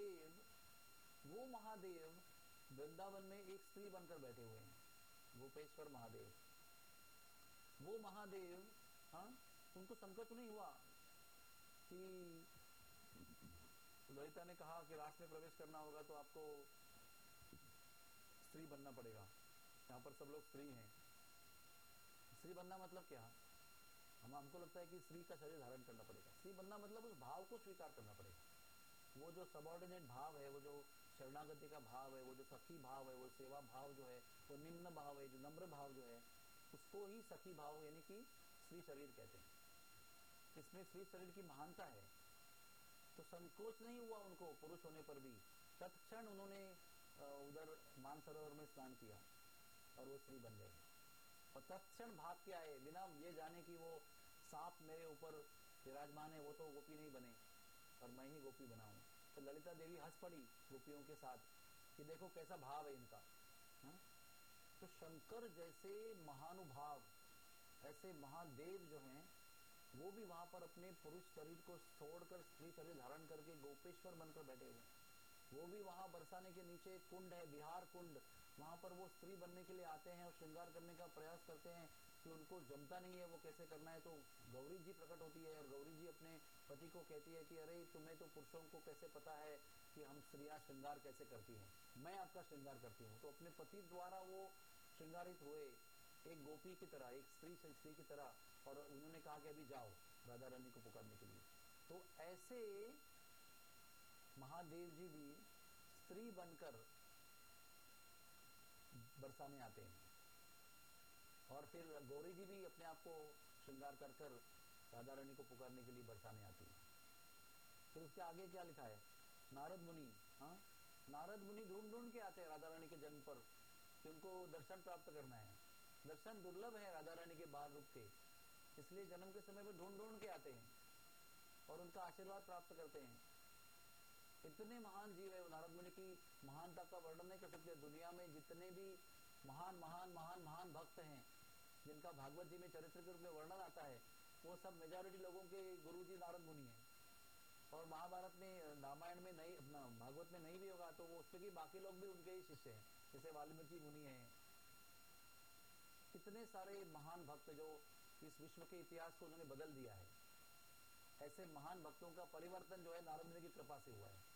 महादेव वृंदावन में एक स्त्री बनकर बैठे हुए हैं, गोपेश्वर महादेव। वो महादेव, हाँ, उनको संकट नहीं हुआ कि ललिता ने कहा कि रास में प्रवेश करना होगा तो आपको स्त्री बनना पड़ेगा, यहाँ पर सब लोग स्त्री हैं। स्त्री बनना मतलब क्या? हमको लगता है कि स्त्री का शरीर धारण करना पड़ेगा। स्त्री बनना मतलब उस भाव को स्वीकार करना पड़ेगा। वो जो सबऑर्डिनेट भाव है, वो जो शरणागति का भाव है, वो जो सखी भाव है, वो सेवा भाव जो है, वो निम्न भाव है, जो नम्र भाव जो है, उसको ही सखी भाव यानी कि स्त्री शरीर कहते हैं। इसमें स्त्री शरीर की महानता है। तो संकोच नहीं हुआ उनको पुरुष होने पर भी। तत्क्षण उन्होंने उधर मानसरोवर में स्नान किया और वो स्त्री बन गए, और तत्क्षण भाग के आए बिना ये जाने कि वो सांप मेरे ऊपर विराजमान है, वो तो गोपी नहीं बने और मैं ही गोपी बनाऊं। तो ललिता देवी हंस पड़ी गोपियों के साथ कि देखो कैसा भाव है इनका, हा? तो शंकर जैसे महानुभाव, ऐसे महादेव जो हैं, वो भी वहां पर अपने पुरुष शरीर को छोड़कर स्त्री शरीर धारण करके गोपेश्वर बनकर बैठे हुए। वो भी वहां बरसाने के नीचे एक कुंड है, बिहार कुंड, वहां पर वो स्त्री बनने के लिए आते हैं और श्रृंगार करने का प्रयास करते हैं कि उनको जमता नहीं है वो कैसे करना है। तो गौरी जी प्रकट होती है और गौरी जी अपने पति को कहती है कि अरे तुम्हें तो पुरुषों को कैसे पता है कि हम स्त्रियां श्रृंगार कैसे करती हैं, मैं आपका श्रृंगार करती हूँ। तो अपने पति द्वारा वो श्रृंगारित हुए एक गोपी की तरह, एक स्त्री की तरह, और उन्होंने कहा कि अभी जाओ राधा रानी को पुकारने के लिए। तो ऐसे महादेव जी भी स्त्री बनकर बरसाने आते हैं, और फिर गौरी जी भी अपने आप को श्रृंगार कर कर राधा रानी को पुकारने के लिए बरसाने आती है। फिर उसके आगे क्या लिखा है? नारद मुनि, हाँ, नारद मुनि ढूंढ ढूंढ के आते हैं राधा रानी के जन्म पर कि उनको दर्शन प्राप्त करना है। दर्शन दुर्लभ है राधा रानी के बाल रूप के, इसलिए जन्म के समय में ढूंढ ढूंढ के आते हैं और उनका आशीर्वाद प्राप्त करते हैं। इतने महान जीव है नारद मुनि की महानता का वर्णन नहीं कर सकते। दुनिया में जितने भी महान महान महान महान भक्त हैं जिनका भागवत जी में चरित्र के रूप में वर्णन आता है, वो सब मेजॉरिटी लोगों के गुरु जी नारद मुनि हैं। और महाभारत में, रामायण में नहीं, अपना भागवत में नहीं भी होगा तो वो उसके की बाकी लोग भी उनके ही शिष्य हैं, जैसे वाल्मीकि मुनि हैं। कितने सारे महान भक्त जो इस विश्व के इतिहास को उन्होंने बदल दिया है, ऐसे महान भक्तों का परिवर्तन जो है नारद मुनि की कृपा से हुआ है।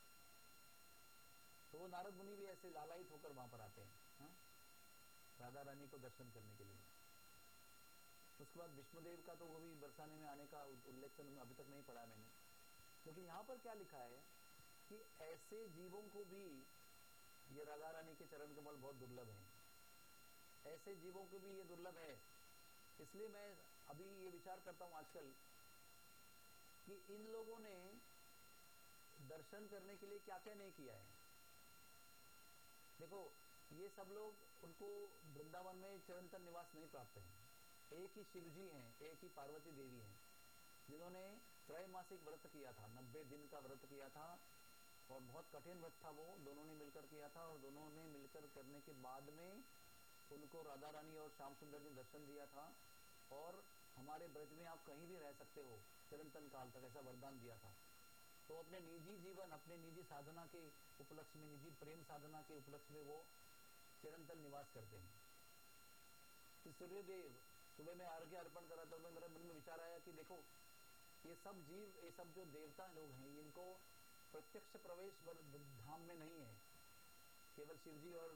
तो वो नारद मुनि भी ऐसे लालायित होकर वहां पर आते हैं, हा? राधा रानी को दर्शन करने के लिए। उसके बाद विष्णुदेव का तो वो भी बरसाने में आने का उल्लेख अभी तक नहीं पढ़ा मैंने, लेकिन यहाँ पर क्या लिखा है कि ऐसे जीवों को भी ये राधा रानी के चरण कमल बहुत दुर्लभ है, ऐसे जीवों को भी ये दुर्लभ है। इसलिए मैं अभी ये विचार करता हूँ आजकल कि इन लोगों ने दर्शन करने के लिए क्या क्या नहीं किया है। देखो, ये सब लोग, उनको वृंदावन में चिरंतन निवास नहीं प्राप्त है। एक ही शिव जी हैं, एक ही पार्वती देवी हैं, जिन्होंने त्रैमासिक व्रत किया था, 90 दिन का व्रत किया था, और बहुत कठिन व्रत था वो, दोनों ने मिलकर किया था। और दोनों ने मिलकर करने के बाद में उनको राधा रानी और श्याम सुंदर ने दर्शन दिया था, और हमारे ब्रज में आप कहीं भी रह सकते हो चिरंतन काल तक, ऐसा वरदान दिया था। तो अपने निजी जीवन, अपने निजी साधना के उपलक्ष्य में, निजी प्रेम साधना के उपलक्ष्य में वो चिरंतन निवास करते हैं। सूर्यदेव, सुबह में अर्घ्य अर्पण करा तो मेरे मन में विचार आया कि देखो, ये सब जीव, ये सब जो देवता लोग हैं, इनको प्रत्यक्ष प्रवेश धाम में नहीं है, केवल शिव जी और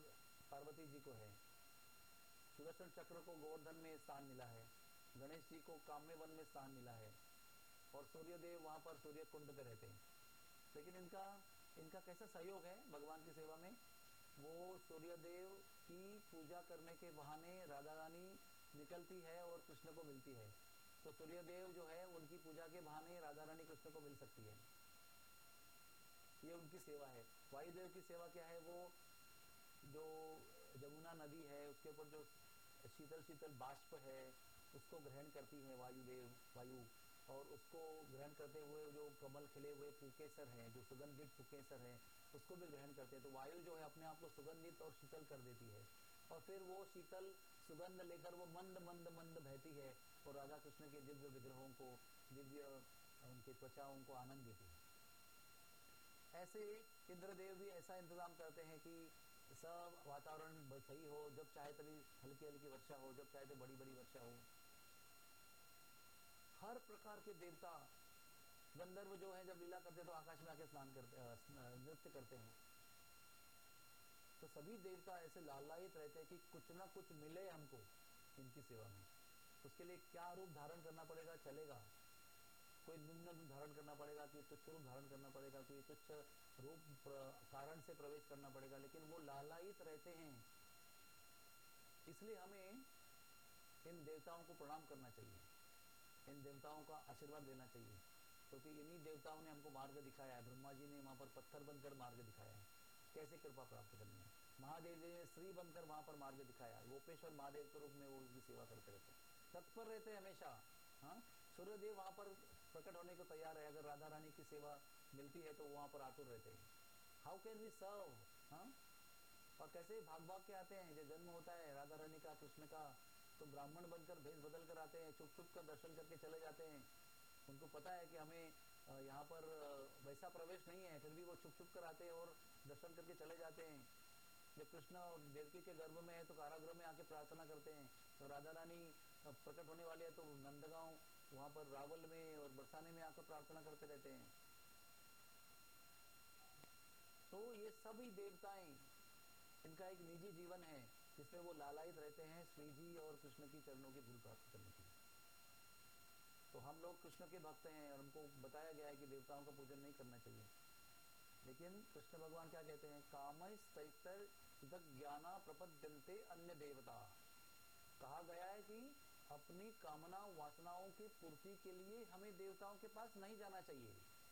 पार्वती जी को है, सुदर्शन चक्र को गोवर्धन में स्थान मिला है, गणेश जी को काम्य वन में स्थान मिला है, और सूर्यदेव वहां पर सूर्य कुंड पे रहते हैं। लेकिन इनका इनका कैसा सहयोग है भगवान की सेवा में, वो सूर्यदेव की पूजा करने के बहाने राधा रानी निकलती है और कृष्ण को मिलती है। तो सूर्यदेव जो है उनकी पूजा के बहाने राधा रानी कृष्ण को मिल सकती है, ये उनकी सेवा है। वायुदेव की सेवा क्या है, वो जो जमुना नदी है उसके ऊपर जो शीतल शीतल बाष्प है उसको ग्रहण करती है वायु, और उसको ग्रहण करते हुए जो कमल खिले हुए पुकेसर हैं, जो सुगंधित पुकेसर हैं, उसको भी ग्रहण करते हैं। तो वायु जो है अपने आप को सुगंधित और शीतल कर देती है, और फिर वो शीतल सुगंध लेकर वो मंद मंद मंद बहती है और राधा कृष्ण के दिव्य विग्रहों को, दिव्य उनके त्वचाओं को आनंद देती है। ऐसे इंद्रदेव भी ऐसा इंतजाम करते हैं कि सब वातावरण सही हो, जब चाहे तभी हल्की हल्की वर्षा हो, जब चाहे तो बड़ी बड़ी वर्षा हो। हर प्रकार के देवता गंधर्व जो है जब लीला करते हैं तो आकाश में आके स्नान करते, नृत्य करते हैं। तो सभी देवता ऐसे लालायित रहते हैं कि कुछ ना कुछ मिले हमको इनकी सेवा में। उसके लिए क्या रूप धारण करना पड़ेगा, चलेगा। कोई निम्न रूप धारण करना पड़ेगा, कोई तुच्छ रूप धारण करना पड़ेगा, कोई तुच्छ रूप कारण से प्रवेश करना पड़ेगा, लेकिन वो लालायित रहते हैं। इसलिए हमें इन देवताओं को प्रणाम करना चाहिए, इन देवताओं का आशीर्वाद लेना चाहिए, क्योंकि इन्हीं देवताओं ने हमको मार्ग दिखाया है। ब्रह्मा जी ने वहां पर पत्थर बनकर मार्ग दिखाया है कैसे कृपा प्राप्त करनी है। महादेव जी ने स्त्री बनकर वहां पर मार्ग दिखाया, गोपेश्वर महादेव के रूप में वो उनकी सेवा करते रहते हैं, तत्पर रहते हैं हमेशा। हाँ, सूर्यदेव वहां पर प्रकट होने को तैयार है, अगर राधा रानी की सेवा मिलती है तो वहां पर आतुर रहते हैं। How can we serve. हाँ, और कैसे भाग भाग के आते हैं। जब जन्म होता है राधा रानी का, कृष्ण का, तो ब्राह्मण बनकर भेष बदल कर आते हैं, छुप छुप कर दर्शन करके चले जाते हैं। उनको पता है कि हमें यहाँ पर वैसा प्रवेश नहीं है, फिर भी वो छुप छुप कर आते हैं और दर्शन करके चले जाते हैं। जब कृष्ण और देवकी के गर्भ में है तो कारागृह में आके प्रार्थना करते हैं, तो राधा रानी प्रकट होने वाली है तो नंदगांव वहां पर रावल में और बरसाने में आकर प्रार्थना करते रहते हैं। तो ये सभी देवताएं, इनका एक निजी जीवन है जिसमें वो लालायित रहते हैं श्री जी और कृष्ण की चरणों की धूल प्राप्त करने के लिए। तो हम लोग कृष्ण के भक्त हैं और हमको बताया गया है कि देवताओं का पूजन नहीं करना चाहिए, लेकिन कृष्ण भगवान क्या कहते हैं, कामैस्तैतर ज्ञाना प्रपद्यन्ते अन्य देवता। कहा गया है कि अपनी कामना वासनाओं की पूर्ति के लिए हमें देवताओं के पास नहीं जाना चाहिए।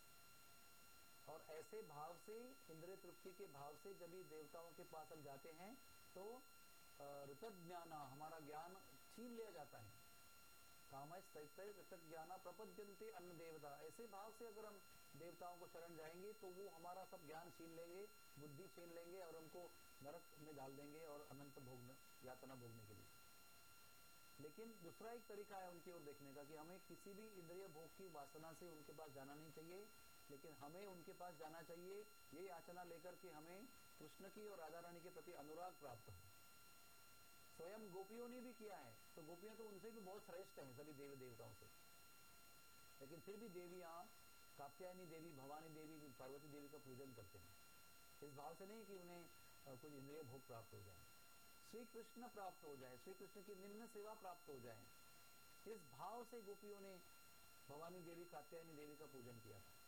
और ऐसे भाव से, इंद्रिय तृप्ति के भाव से जब भी देवताओं के पास हम जाते हैं तो ऋतज्ञाना, हमारा ज्ञान छीन लिया जाता है। कामैस्तैतर ऋतज्ञाना प्रपद्यन्ते अन्य देवता, ऐसे भाव से अगर हम देवताओं को शरण जाएंगे तो वो हमारा सब ज्ञान छीन लेंगे, बुद्धि छीन लेंगे और हमको नरक में डाल देंगे और अनंत यातना भोगने के लिए। लेकिन दूसरा एक तरीका है उनकी ओर देखने का कि हमें किसी भी इंद्रिय भोग की वासना से उनके पास जाना नहीं चाहिए, लेकिन हमें उनके पास जाना चाहिए ये याचना लेकर कि हमें कृष्ण की और राधा रानी के प्रति अनुराग प्राप्त हो। स्वयं गोपियों ने भी किया है, तो गोपियां तो उनसे भी बहुत श्रेष्ठ हैं सभी देवी देवताओं से, लेकिन फिर भी देवियां, कात्यायनी देवी, भवानी देवी, पार्वती देवी का पूजन करते हैं, इस भाव से नहीं कि उन्हें कुछ इंद्रिय भोग प्राप्त हो जाए, श्री कृष्ण प्राप्त हो जाए, श्री कृष्ण की निम्न सेवा प्राप्त हो जाए, इस भाव से गोपियों ने भवानी देवी, कात्यायनी देवी का पूजन किया था।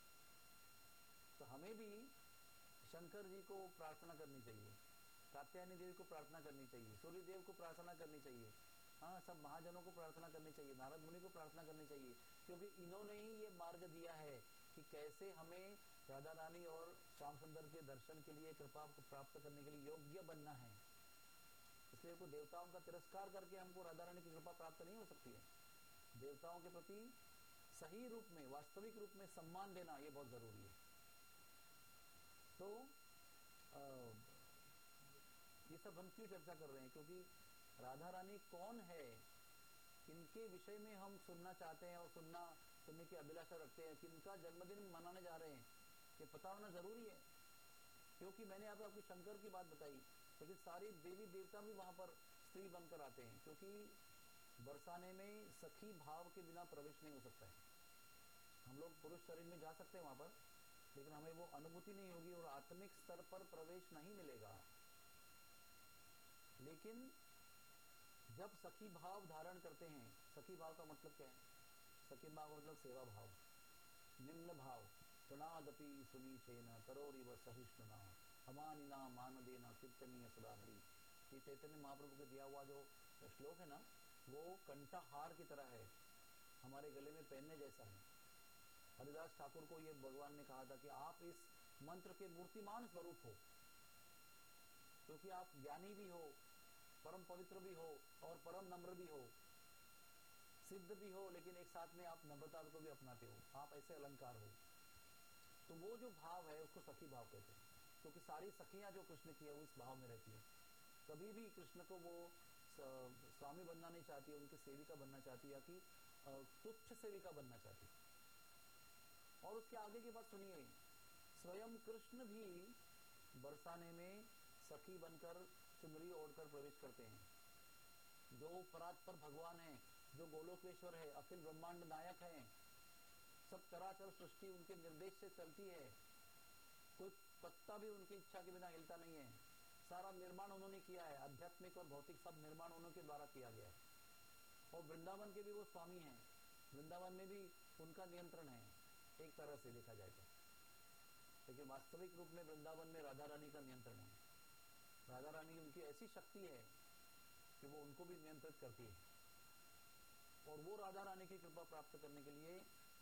तो हमें भी शंकर जी को प्रार्थना करनी चाहिए, कात्यायनी देवी को प्रार्थना करनी चाहिए, सूर्य देव को प्रार्थना करनी चाहिए, हाँ, सब महाजनों को प्रार्थना करनी चाहिए, नारद मुनि को प्रार्थना करनी चाहिए, क्योंकि इन्होंने ही ये मार्ग दिया है कि कैसे हमें राधा रानी और श्याम सुंदर के दर्शन के लिए, कृपा प्राप्त करने के लिए योग्य बनना है। इसलिए को देवताओं का तिरस्कार करके हमको राधा रानी की कृपा प्राप्त नहीं हो सकती है। देवताओं के प्रति सही रूप में, वास्तविक रूप में सम्मान देना ये बहुत जरूरी है। तो ये सब हम क्यों चर्चा कर रहे हैं, क्योंकि राधा रानी कौन है, किनके विषय में हम सुनना चाहते हैं और सुनने की अभिलाषा रखते हैं, किनका जन्मदिन मनाने जा रहे हैं, ये पता होना जरूरी है। क्योंकि मैंने आपको शंकर की बात बताई, लेकिन सारी देवी देवता भी वहां पर स्त्री बनकर आते हैं, क्योंकि बरसाने में सखी भाव के बिना प्रवेश नहीं हो सकता है। हम लोग पुरुष शरीर में जा सकते हैं वहां पर, लेकिन हमें वो अनुभूति नहीं होगी और आत्मिक स्तर पर प्रवेश नहीं मिलेगा। लेकिन जब सखी भाव धारण करते हैं, सखी भाव का मतलब क्या है? सखी भाव मतलब सेवा भाव, निम्न भाव, प्रणादपि सुमीचेन करोरिव सहिष्णुना हमानिना मान देना कीर्तनीय सदा हरि। ये चैतन्य महाप्रभु के दिया हुआ जो श्लोक है ना, वो कंठहार की तरह है, हमारे गले में पहनने जैसा है। हरिदास ठाकुर को ये भगवान ने कहा था कि आप इस मंत्र के मूर्तिमान स्वरूप हो, क्योंकि आप ज्ञानी भी हो, परम पवित्र भी हो और परम नम्र भी हो, सिद्ध भी हो, लेकिन एक साथ में आप नम्रता को भी अपनाते हो, आप ऐसे अलंकार हो। तो वो जो भाव है उसको सखी भाव कहते हैं, क्योंकि सारी सखियां जो कृष्ण की है वो इस भाव में रहती है। कभी भी कृष्ण को वो स्वामी बनना नहीं चाहती है, उनकी सेविका बनना चाहती है, कि तुच्छ सेविका बनना चाहती है। और उसके आगे की बात सुनिए, स्वयं कृष्ण भी बरसाने में सखी बनकर चुनरी ओढ़कर प्रवेश करते हैं। जो परात्पर भगवान है, जो गोलोकेश्वर है, अखिल ब्रह्मांड नायक है, सब चराचर सृष्टि उनके निर्देश से चलती है, कोई पत्ता भी उनकी इच्छा के बिना हिलता नहीं है। सारा निर्माण उन्होंने किया है, आध्यात्मिक और भौतिक सब निर्माण उन्होंने द्वारा किया गया है। और वृंदावन के भी वो स्वामी हैं, वृंदावन में भी उनका नियंत्रण है एक तरह से देखा जाए तो, लेकिन वास्तविक रूप में वृंदावन में राधा रानी का नियंत्रण है। राधा रानी उनकी ऐसी शक्ति है कि वो उनको भी नियंत्रित करती है। और वो राधा रानी की कृपा प्राप्त करने के लिए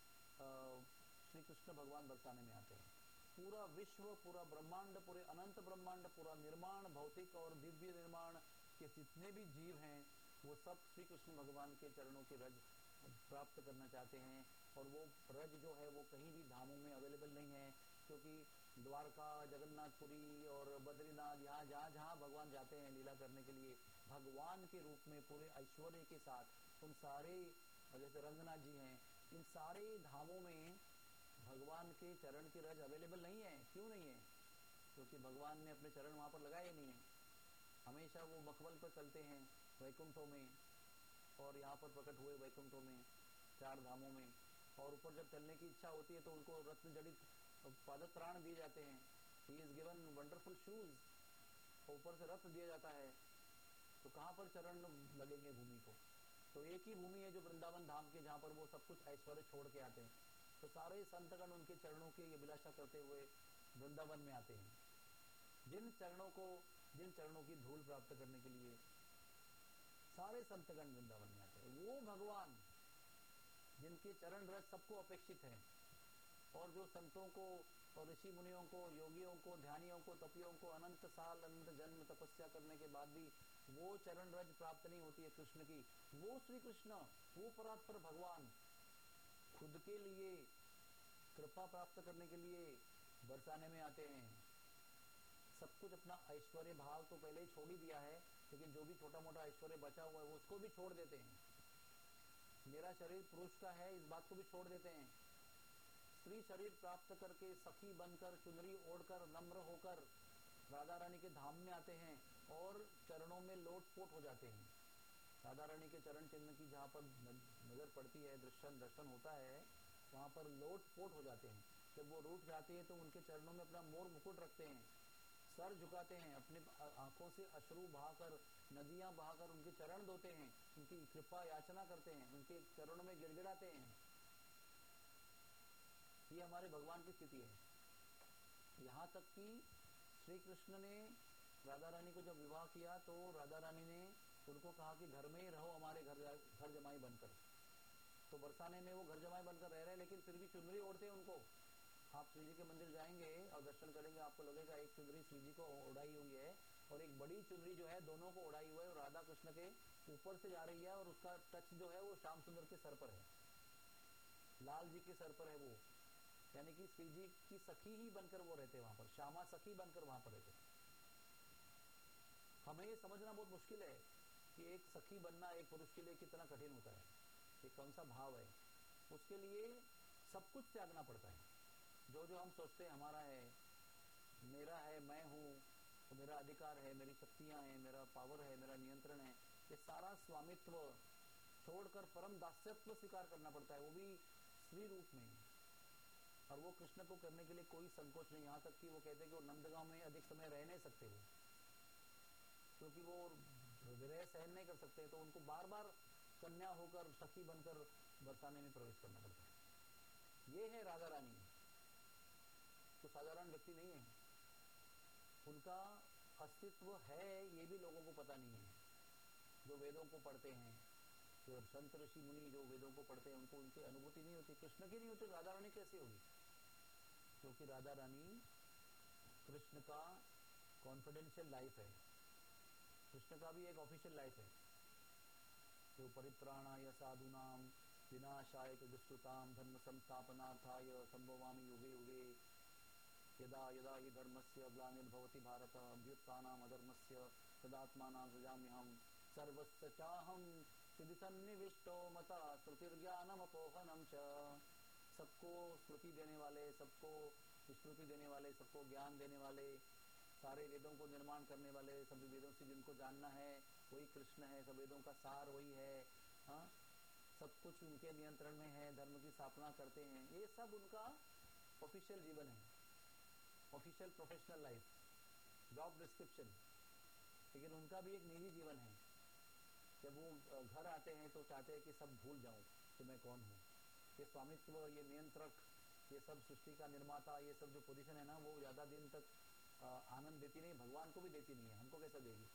श्री कृष्ण भगवान बरसाने में आते हैं। पूरा विश्व, पूरा ब्रह्मांड, पूरे अनंत ब्रह्मांड, पूरा निर्माण, भौतिक और दिव्य निर्माण के जितने भी जीव हैं, वो सब श्री कृष्ण भगवान के चरणों की रज प्राप्त करना चाहते हैं। और वो रज जो है वो कहीं भी धामों में अवेलेबल नहीं है, क्योंकि द्वारका, जगन्नाथपुरी और बद्रीनाथ, यहाँ जहाँ जहाँ भगवान जाते हैं लीला करने के लिए, भगवान के रूप में पूरे ऐश्वर्य के साथ उन सारे, जैसे रंगनाथ जी हैं, इन सारे धामों में भगवान के चरण की रज अवेलेबल नहीं है। क्यों नहीं है? क्योंकि भगवान ने अपने चरण वहाँ पर लगाए नहीं है। हमेशा वो मखमल पर चलते हैं वैकुंठों में, और यहाँ पर प्रकट हुए वैकुंठों में, चार धामों में। और ऊपर जब चलने की इच्छा होती है तो उनको रत्न जड़ित पादत्राण दिए जाते हैं। He is given wonderful shoes, ऊपर से रत्न दिया जाता है। तो कहाँ पर चरण लगेंगे भूमि को? तो एक ही भूमि है जो वृंदावन धाम के, जहाँ पर वो सब कुछ ऐश्वर्य छोड़ के आते हैं। तो सारे संतगण उनके चरणों की अभिलाषा करते हुए वृंदावन में आते हैं। जिन चरणों की धूल प्राप्त करने के लिए सारे संतगण वृंदावन में आते हैं। वो भगवान जिनके चरण रज सबको अपेक्षित है, और जो संतों को और ऋषि मुनियों को, योगियों को, ध्यानियों को, तपियों को अनंत साल, अनंत जन्म तपस्या करने के बाद भी वो चरण रज प्राप्त नहीं होती है कृष्ण की, वो श्री कृष्ण, वो परात्पर भगवान खुद के लिए कृपा प्राप्त करने के लिए बरसाने में आते हैं। सब कुछ अपना ऐश्वर्य भाव तो पहले ही छोड़ ही दिया है, लेकिन जो भी छोटा मोटा ऐश्वर्य बचा हुआ है वो उसको भी छोड़ देते हैं। मेरा शरीर पुरुष का है, इस बात को भी छोड़ देते हैं। स्त्री शरीर प्राप्त करके सखी बनकर, चुनरी ओढ़कर, नम्र होकर राधा रानी के धाम में आते हैं और चरणों में लोटपोट हो जाते हैं। राधा रानी के चरण चिन्ह की जहाँ पर नजर पड़ती है, दर्शन होता है, वहाँ पर लोटपोट हो जाते हैं। जब वो रूठ जाते हैं तो उनके चरणों में अपना मोर मुकुट रखते हैं, सर झुकाते हैं, अपने आंखों से अश्रु बहाकर, नदियां बहाकर उनके चरण धोते हैं, उनकी कृपा याचना करते हैं, उनके चरणों में गिड़गिड़ाते हैं। ये हमारे भगवान की स्थिति है। यहाँ तक कि श्री कृष्ण ने राधा रानी को जब विवाह किया तो राधा रानी ने उनको कहा कि घर में ही रहो, हमारे घर जमाई बनकर। तो बरसाने में वो घर जमाई बनकर रह रहे, लेकिन फिर भी चुनरी ओढ़ते हैं उनको। आप श्री जी के मंदिर जाएंगे और दर्शन करेंगे, आपको लगेगा एक चुनरी श्री जी को ओढ़ाई हुई है और एक बड़ी चुनरी जो है दोनों को ओढ़ाई हुआ है, और राधा कृष्ण के ऊपर से जा रही है, और उसका टच जो है वो श्याम सुंदर के सर पर है, लाल जी के सर पर है वो। यानी कि श्री जी की सखी ही बनकर वो रहते वहां पर, श्यामा सखी बनकर वहां पर रहते। हमें ये समझना बहुत मुश्किल है कि एक सखी बनना एक पुरुष के लिए कितना कठिन होता है, ये कौन सा भाव है। उसके लिए सब कुछ त्यागना पड़ता है। जो जो हम सोचते हैं हमारा है, मेरा है, मैं हूँ, तो मेरा अधिकार है, मेरी शक्तियां हैं, मेरा पावर है, मेरा नियंत्रण है, ये सारा स्वामित्व छोड़कर परम दास्यत्व स्वीकार करना पड़ता है, वो भी स्त्री रूप में। और वो कृष्ण को करने के लिए कोई संकोच नहीं। यहाँ तक कि वो कहते हैं कि वो नंदगांव में अधिक समय रह नहीं सकते। क्योंकि वो विरह सहन नहीं कर सकते, तो उनको बार बार कन्या होकर सखी बनकर बरसाने में प्रवेश करना पड़ता है। ये है राधा रानी, तो साधारण व्यक्ति नहीं है, उनका अस्तित्व है ये भी लोगों को पता नहीं है। जो वेदों को पढ़ते हैं, जो संत ऋषि मुनि जो वेदों को पढ़ते हैं, उनको उनकी अनुभूति नहीं होती, कृष्ण की नहीं होती, राधा रानी कैसे होगी? क्योंकि राधा रानी कृष्ण का कॉन्फिडेंशियल लाइफ है, कृष्ण का भी एक ऑफिशियल लाइफ है। जो परित्राणाय साधूनाम विनाशाय च दुष्कृताम धर्म संस्थापनार्थाय संभवामि युगे युगे यदा यदा हि धर्मस्य ग्लानिर्भवति भारत अभ्युत्थानम् अधर्मस्य तदात्मानं सृजाम्यहम् सर्वस्य चाहं हृदि सन्निविष्टो मता श्रुतिर्ज्ञानमपोहनं च। सबको स्मृति देने वाले, सबको स्मृति देने वाले, सबको ज्ञान देने वाले, सारे वेदों को निर्माण करने वाले, सभी वेदों से जिनको जानना है वही कृष्ण है, सब वेदों का सार वही है। हाँ, सब कुछ उनके नियंत्रण में है, धर्म की स्थापना करते हैं, ये सब उनका ऑफिशियल जीवन है, official professional life, job description. लेकिन उनका भी एक निजी जीवन है। जब वो घर आते हैं तो चाहते हैं कि सब भूल जाऊं कि मैं कौन हूँ। ये स्वामित्व, ये नियंत्रक, ये सब सृष्टि का निर्माता, ये सब जो पोजीशन है ना, वो ज्यादा दिन तक आनंद देती नहीं, भगवान को भी देती नहीं है। हमको कैसा देगी?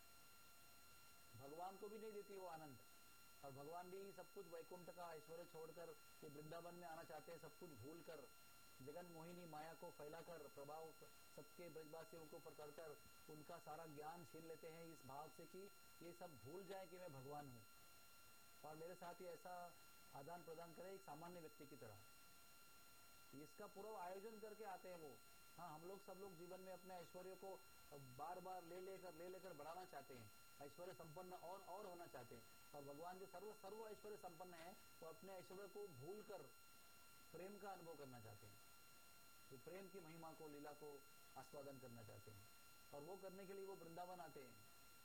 भगवान को भी नहीं देती वो आनंद। और भगवान भी सब कुछ वैकुंठ का ऐश्वर्य छोड़कर ये वृंदावन में आना चाहते हैं, सब कुछ भूल कर, जगन मोहिनी माया को फैलाकर प्रभाव सबके ब्रजवासियों को पकड़कर उनका सारा ज्ञान छीन लेते हैं, इस भाव से कि ये सब भूल जाए कि मैं भगवान हूँ और मेरे साथ ही ऐसा आदान प्रदान करे एक सामान्य व्यक्ति की तरह। इसका पूरा आयोजन करके आते हैं वो। हाँ, हम लोग सब लोग जीवन में अपने ऐश्वर्य को बार बार ले लेकर बढ़ाना चाहते हैं, ऐश्वर्य संपन्न और होना चाहते हैं। और भगवान जो सर्व ऐश्वर्य संपन्न है, वो अपने ऐश्वर्य को भूल कर प्रेम का अनुभव करना चाहते हैं, तो प्रेम की महिमा को, लीला को आस्वादन करना चाहते हैं। और वो करने के लिए वो वृंदावन आते हैं।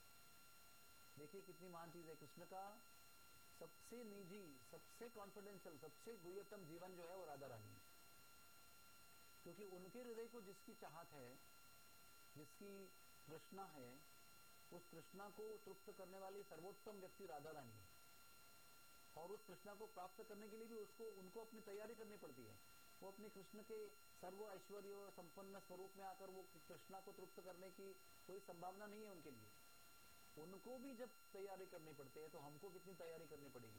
देखिए कितनी महान चीज है। कृष्ण का सबसे निजी, सबसे कॉन्फिडेंशियल, सबसे गुह्यतम जीवन जो है वो राधा रानी है। क्योंकि उनके हृदय को जिसकी चाहत है, जिसकी तृष्णा है, उस तृष्णा को तृप्त करने वाली सर्वोत्तम व्यक्ति राधा रानी है। और उस तृष्णा को प्राप्त करने के लिए भी उनको अपनी तैयारी करनी पड़ती है। वो अपने कृष्ण के सर्व ऐश्वर्य संपन्न स्वरूप में आकर वो कृष्णा को तृप्त करने की कोई संभावना नहीं है उनके लिए। उनको भी जब तैयारी करनी पड़ती है तो हमको कितनी तैयारी करनी पड़ेगी।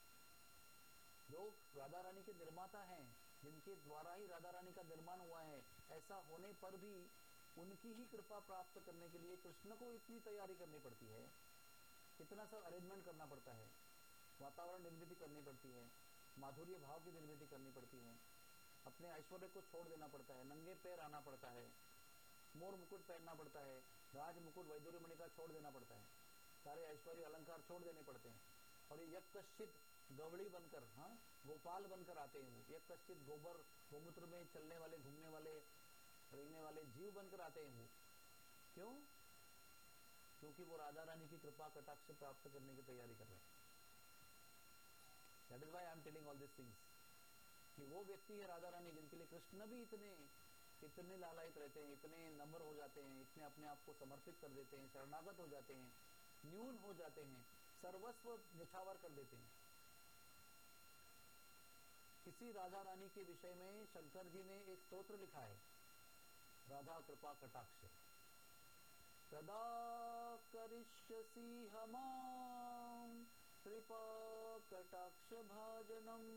जो राधा रानी के निर्माता हैं, जिनके द्वारा ही राधा रानी का निर्माण हुआ है, ऐसा होने पर भी उनकी ही कृपा प्राप्त करने के लिए कृष्ण को इतनी तैयारी करनी पड़ती है, इतना सब अरेंजमेंट करना पड़ता है, वातावरण निर्मित करनी पड़ती है, माधुर्य भाव की निर्मित करनी पड़ती है, अपने ऐश्वर्य को छोड़ देना पड़ता है, नंगे पैर आना पड़ता है, मोर मुकुट पहनना पड़ता है, राज मुकुट वैदुर्य मणि का छोड़ देना पड़ता है, सारे ऐश्वर्य अलंकार छोड़ देने पड़ते हैं। और ये यत्कश्चित गवड़ी बनकर, हाँ, गोपाल बनकर आते हैं। वो यत्कश्चित गोबर गोमूत्र में चलने वाले, घूमने वाले, रहने वाले जीव बनकर आते हैं। वो क्यों? क्योंकि वो राधा रानी की कृपा कटाक्ष प्राप्त करने की तैयारी कर रहे हैं। That is why I am telling all these things. कि वो व्यक्ति है राधा रानी जिनके लिए कृष्ण भी इतने लालायित रहते हैं, इतने नम्र हो जाते हैं, इतने अपने आप को समर्पित कर देते हैं, शरणागत हो जाते हैं, न्यून हो जाते हैं, सर्वस्व निछावर कर देते हैं। इसी राधा रानी के विषय में शंकर जी ने एक स्तोत्र लिखा है, राधा कृपा कटाक्ष। कदा करिष्यसि हमां कृपा कटाक्ष भाजनम,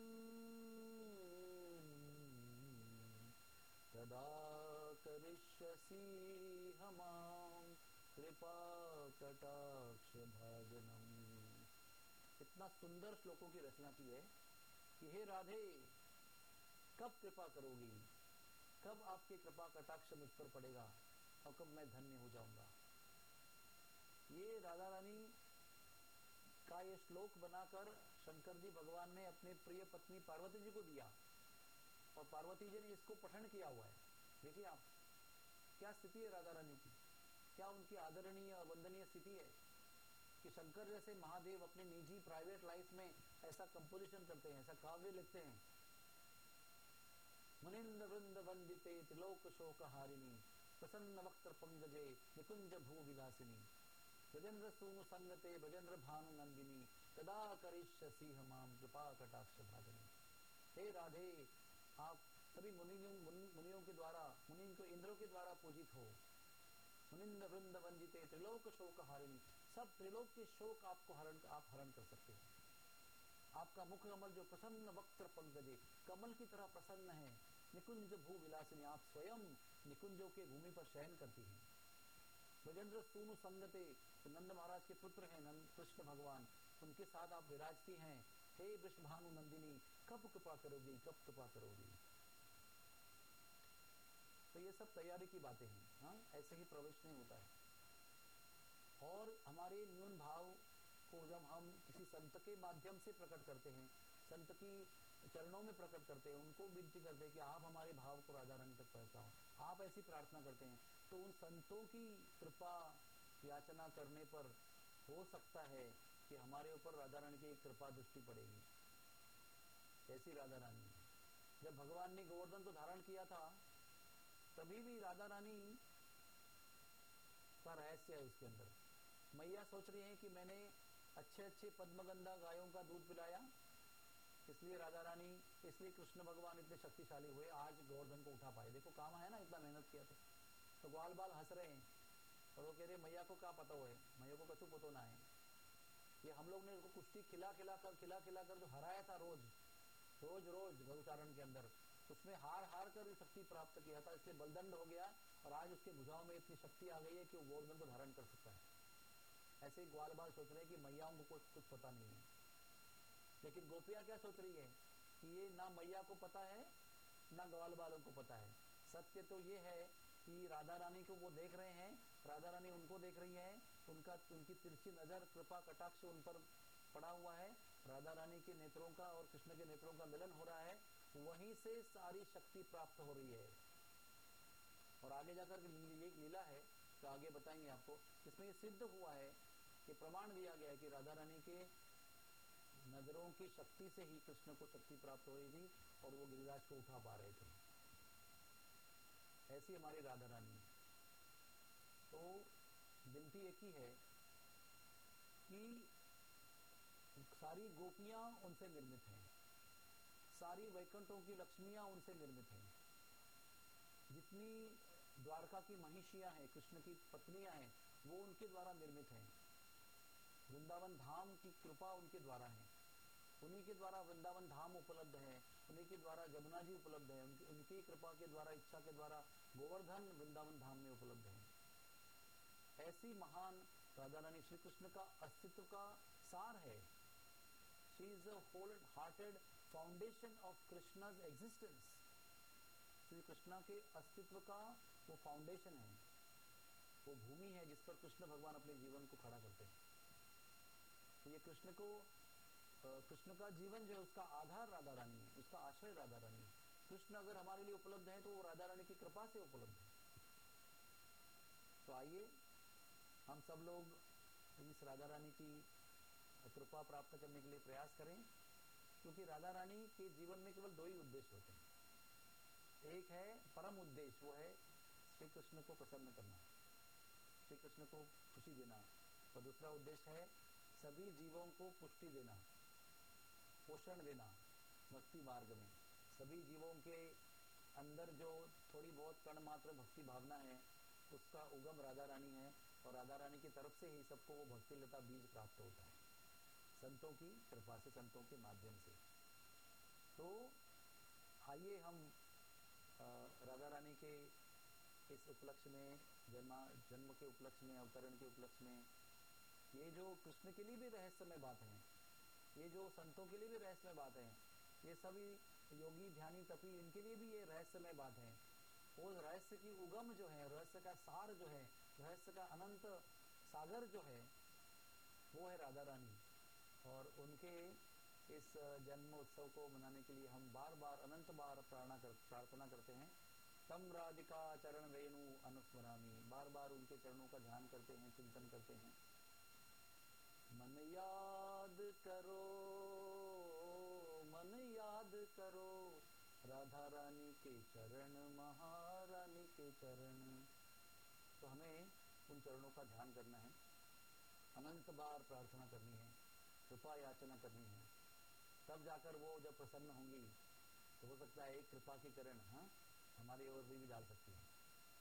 कदा करिष्यसि हमां कृपा कटाक्ष भाजनम। इतना सुंदर श्लोकों की रचना की है कि हे राधे, कब कृपा करोगी, कब आपकी कृपा कटाक्ष मुझ पर पड़ेगा और कब मैं धन्य हो जाऊंगा। ये राधा रानी का ये श्लोक बनाकर शंकर जी भगवान ने अपने प्रिय पत्नी पार्वती जी को दिया और पार्वती जी ने इसको पठन किया हुआ है। देखिए आप, क्या स्थिति है राधा रानी की, क्या उनकी आदरणीय और वंदनीय स्थिति है कि शंकर जैसे महादेव अपने निजी प्राइवेट लाइफ में ऐसा कंपोजिशन करते हैं, ऐसा काव्य लिखते हैं। मुनिंद्र वृंद वंदिते त्रिलोक शोक हारिणी प्रसन्न वक्त्र पंगजे निकुंज भू विलासिनी। ब्रजेंद्र सूनु संगते ब्रजेंद्र भानु नंदिनी कदा करिष्यसि हमाम कृपा कटाक्ष भाजनी। हे राधे, आप सभी मुनियों के द्वारा, मुनि को इंद्रों के द्वारा पूजित हो। मुनिंद्र वृंद वंजिते त्रिलोक शोक हारिणी, सब त्रिलोक के शोक आपको आप हरण कर सकते हो। आपका मुख कमल जो प्रसन्न वक्त्र पंकजे, कमल की तरह प्रसन्न है। निकुंज भू विलासिनी, आप स्वयं निकुंजों के भूमि पर शयन करती हैं। ब्रजेंद्र सूनु संगते, तो नंद महाराज के पुत्र हैं नंद कृष्ण भगवान, उनके साथ आप विराजती हैं। हे वृषभानु नंदिनी, कब कृपा करोगी, कब कृपा करोगी। तो ये सब तैयारी की बातें हैं। हाँ, ऐसे ही प्रवेश नहीं होता है। और हमारे न्यून भाव को जब हम किसी संत के माध्यम से प्रकट करते हैं, संत की चरणों में प्रकट करते हैं, उनको विनती करते हैं कि आप हमारे भाव को राधा रानी तक पहुंचाओ, आप ऐसी प्रार्थना करते हैं, तो उन संतों की कृपा याचना करने पर हो सकता है कि हमारे ऊपर राधा रानी की एक कृपा दृष्टि पड़ेगी। ऐसी राधा रानी, जब भगवान ने गोवर्धन को धारण किया था, तभी भी राधा रानी का रहस्य है उसके अंदर। मैया सोच रही है कि मैंने अच्छे अच्छे पद्मगंधा गायों का दूध पिलाया, इसलिए राधा रानी, इसलिए कृष्ण भगवान इतने शक्तिशाली हुए, आज गोवर्धन को उठा पाए। देखो काम है ना, इतना मेहनत किया था। तो ग्वाल बाल हंस रहे हैं और वो कह रहे मैया को क्या पता है, मैया को कछु पतो ना है। ये हम लोग ने उसको कुश्ती खिला खिला कर जो हराया था रोज गौचारण के अंदर, उसमें हार कर शक्ति प्राप्त किया था, इसलिए बलदंड हो गया और आज उसके भुजाओं में इतनी शक्ति आ गई है कि वो गोवर्धन को धारण कर सकता है। ऐसे ही ग्वाल बाल सोच रहे हैं कि मैयाओं को कुछ पता नहीं है, लेकिन गोपियां क्या सोच रही है कि ये ना मैया को पता है ना ग्वाल बालों को पता है। सत्य तो ये है कि राधा रानी को वो देख रहे हैं, राधा रानी उनको देख रही है, उनकी तिरछी नजर कृपा कटाक्ष उन पर पड़ा हुआ है। राधा रानी के नेत्रों का और कृष्ण के नेत्रों का मिलन हो रहा है, वहीं से सारी शक्ति प्राप्त हो रही है। और आगे जाकर एक लीला है, तो आगे बताएंगे आपको, इसमें ये सिद्ध हुआ है कि प्रमाण दिया गया है कि राधा रानी के नजरों की शक्ति से ही कृष्ण को शक्ति प्राप्त हो रही थी और वो गिरिराज को उठा पा रहे थे। ऐसी हमारी राधा रानी। तो विनती एक ही है कि सारी गोपियां उनसे निर्मित हैं, सारी वैकुंठों की लक्ष्मियां उनसे निर्मित हैं, जितनी द्वारका की महिषियां हैं, कृष्ण की पत्नियां हैं, वो उनके द्वारा निर्मित हैं। वृंदावन धाम की कृपा उनके द्वारा है, उन्हीं के द्वारा वृंदावन धाम उपलब्ध है, उन्हीं के द्वारा जमुना जी उपलब्ध है, उनकी कृपा के द्वारा, इच्छा के द्वारा गोवर्धन वृंदावन धाम में उपलब्ध है। ऐसी महान राधा रानी श्री कृष्ण का अस्तित्व का सार है। She is the whole hearted foundation of Krishna's existence. Shri Krishna के अस्तित्व का वो फाउंडेशन है, वो भूमि है जिस पर कृष्ण भगवान अपने जीवन को खड़ा करते हैं। तो ये कृष्ण का जीवन जो है, उसका आधार राधा रानी है, उसका आश्रय राधा रानी है। कृष्ण अगर हमारे लिए उपलब्ध है तो वो राधा रानी की कृपा से उपलब्ध है। तो आइए हम सब लोग इस राधा रानी की कृपा प्राप्त करने के लिए प्रयास करें, क्योंकि राधा रानी के जीवन में केवल दो ही उद्देश्य होते हैं। एक है परम उद्देश्य, वो है श्री कृष्ण को प्रसन्न करना, श्री कृष्ण को खुशी देना, और दूसरा उद्देश्य है सभी जीवों को पुष्टि देना, पोषण देना भक्ति मार्ग में। सभी जीवों के अंदर जो थोड़ी बहुत कण मात्र भक्ति भावना है, उसका उगम राधा रानी है, और राधा रानी की तरफ से ही सबको वो भक्ति लता बीज प्राप्त होता है, संतों की कृपा से, संतों के माध्यम से। तो आइए हम राधा रानी के इस उपलक्ष्य में, जन्म के उपलक्ष्य में, अवतरण के उपलक्ष्य में, ये जो कृष्ण के लिए भी रहस्यमय बात है, ये जो संतों के लिए भी रहस्यमय बात है, ये सभी योगी ध्यानी तपी, इनके लिए भी ये रहस्यमय बात है। वो रहस्य की उगम जो है, रहस्य का सार जो है, रहस्य का अनंत सागर जो है, वो है राधा रानी। और उनके इस जन्म उत्सव को मनाने के लिए हम बार बार अनंत बार प्रार्थना करते हैं। तम राधिका चरण रेणु अनुस्मरामि, बार बार उनके चरणों का ध्यान करते हैं, चिंतन करते हैं। मन याद करो, मन याद करो, राधा रानी के चरण, महारानी के चरण। तो हमें उन चरणों का ध्यान करना है। अनंत बार प्रार्थना करनी है, कृपा याचना करनी है, तब जाकर वो जब प्रसन्न होंगी तो हो सकता है एक कृपा की किरण हमारी ओर भी डाल सकती है।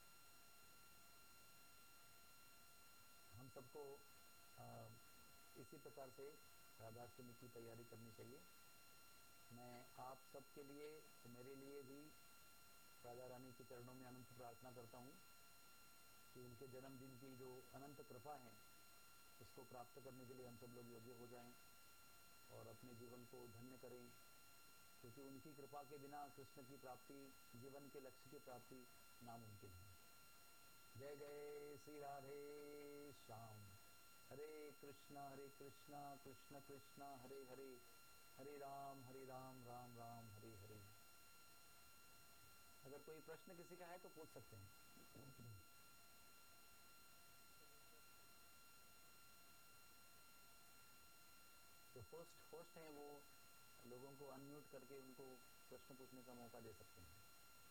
हम सबको इसी प्रकार से राधाष्टमी की तैयारी करनी चाहिए। मैं आप सबके लिए, मेरे लिए भी राधा रानी के चरणों में अनंत प्रार्थना करता हूँ कि उनके जन्मदिन की जो अनंत कृपा है उसको प्राप्त करने के लिए हम सब लोग योग्य हो जाएं और अपने जीवन को धन्य करें, क्योंकि उनकी कृपा के बिना कृष्ण की प्राप्ति, जीवन के लक्ष्य की प्राप्ति नामुमकिन है। जय जय श्री राधे श्याम। हरे कृष्णा कृष्ण कृष्ण हरे हरे, हरे राम राम राम हरे हरे। अगर कोई प्रश्न किसी का है तो पूछ सकते हैं। जो होस्ट हैं वो लोगों को अनम्यूट करके उनको प्रश्न पूछने का मौका दे सकते हैं।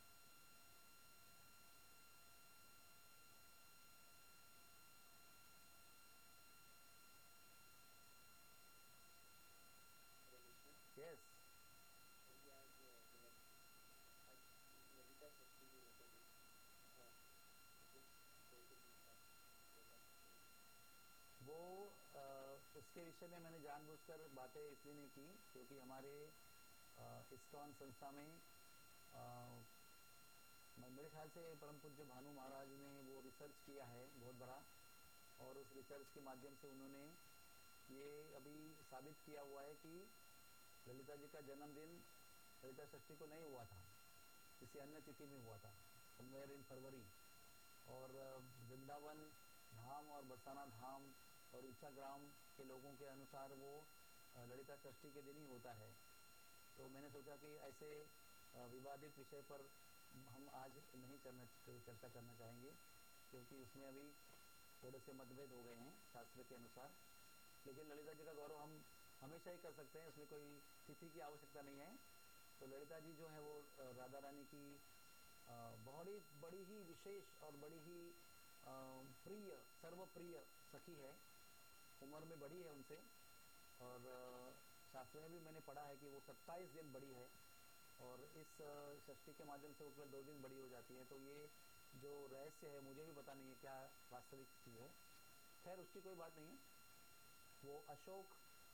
यस, वो उसके विषय में मैंने जानबूझकर बातें इसलिए नहीं की क्योंकि हमारे इस्कॉन संस्था में मेरे ख्याल से परम पूज्य भानु महाराज ने वो रिसर्च किया है बहुत बड़ा, और उस रिसर्च के माध्यम से उन्होंने ये अभी साबित किया हुआ है कि ललिता जी का जन्मदिन ललिता षष्ठी को नहीं हुआ था, किसी अन्य तिथि में हुआ था, समवेयर इन फरवरी। और वृंदावन धाम और बरसाना धाम और ऊंचा ग्राम के लोगों के अनुसार वो ललिता षष्ठी के दिन ही होता है। तो मैंने सोचा कि ऐसे विवादित विषय पर हम आज नहीं चर्चा करना चाहेंगे, क्योंकि उसमें अभी थोड़े से मतभेद हो गए हैं शास्त्र के अनुसार। लेकिन ललिता जी का गौरव हम हमेशा ही कर सकते हैं, उसमें कोई तिथि की आवश्यकता नहीं है। तो ललिता जी जो है वो राधा रानी की बड़ी ही विशेष और बड़ी ही प्रिय, सर्वप्रिय सखी है, उम्र में बड़ी है उनसे। और शास्त्र में भी मैंने पढ़ा है कि वो 27 दिन बड़ी है, और इस षष्ठी के माध्यम से वो केवल 2 दिन बड़ी हो जाती है। तो ये जो रहस्य है मुझे भी पता नहीं है क्या वास्तविक चीज़ है। खैर उसकी कोई बात नहीं है। वो अशोक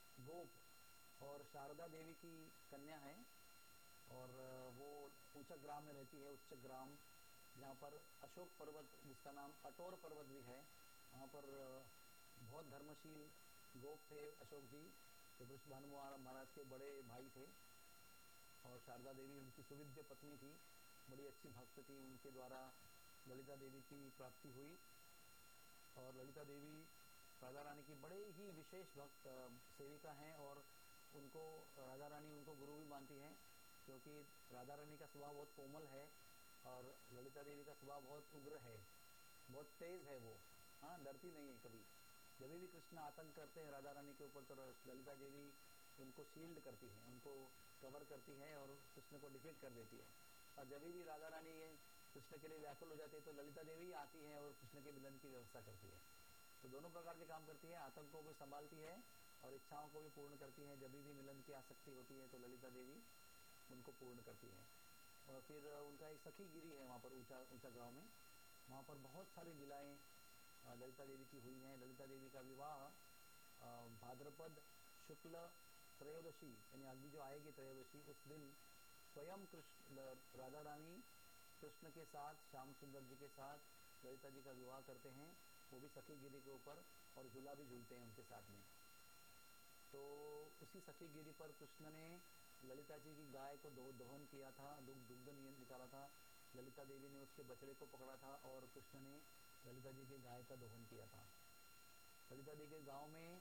गोप और शारदा देवी की कन्या है, और वो ऊंचा ग्राम में रहती है, उच्च ग्राम, जहाँ पर अशोक पर्वत, जिसका नाम अटोर पर्वत भी है, वहाँ पर बहुत धर्मशील गोप थे अशोक जी, जो वृष भानु महाराज के बड़े भाई थे। और शारदा देवी उनकी सुविद्य पत्नी थी, बड़ी अच्छी भक्त थी, उनके द्वारा ललिता देवी की प्राप्ति हुई। और ललिता देवी राधा रानी की बड़े ही विशेष भक्त सेविका हैं, और उनको राधा रानी उनको गुरु भी मानती हैं, क्योंकि राधा रानी का स्वभाव बहुत कोमल है और ललिता देवी का स्वभाव बहुत उग्र है, बहुत तेज है वो, डरती नहीं है कभी। जब भी कृष्ण आतंक करते हैं राधा रानी के ऊपर तो ललिता देवी उनको शील्ड करती है, उनको कवर करती है और कृष्ण को डिफीट कर देती है। और जब भी राधा रानी कृष्ण के लिए व्याकुल हो जाती है तो ललिता देवी आती है और कृष्ण के मिलन की व्यवस्था करती है। तो दोनों प्रकार के काम करती है, आतंक को भी संभालती है और इच्छाओं को भी पूर्ण करती है। जब भी मिलन की आसक्ति होती है तो ललिता देवी उनको पूर्ण करती है। और फिर उनका एक सखी गिरी है वहाँ पर ऊंचा गांव में, वहाँ पर बहुत सारी लीलाएं ललिता देवी की हुई हैं। ललिता देवी का विवाह भाद्रपद शुक्ल त्रयोदशी, यानी अगली जो आएगी त्रयोदशी, उस दिन स्वयं कृष्ण राधा रानी कृष्ण के साथ, श्याम सुंदर जी के साथ ललिता जी का विवाह करते हैं, वो भी सखी गिरी के ऊपर, और झूला भी झूलते हैं उनके साथ में। तो उसी सखी गिरी पर कृष्ण ने ललिता जी की गाय को दोहन किया था, दुग्ध निकाला था। ललिता देवी ने उसके बछड़े को पकड़ा था और कृष्ण ने ललिता जी की गाय का दोहन किया था। ललिता जी के गांव में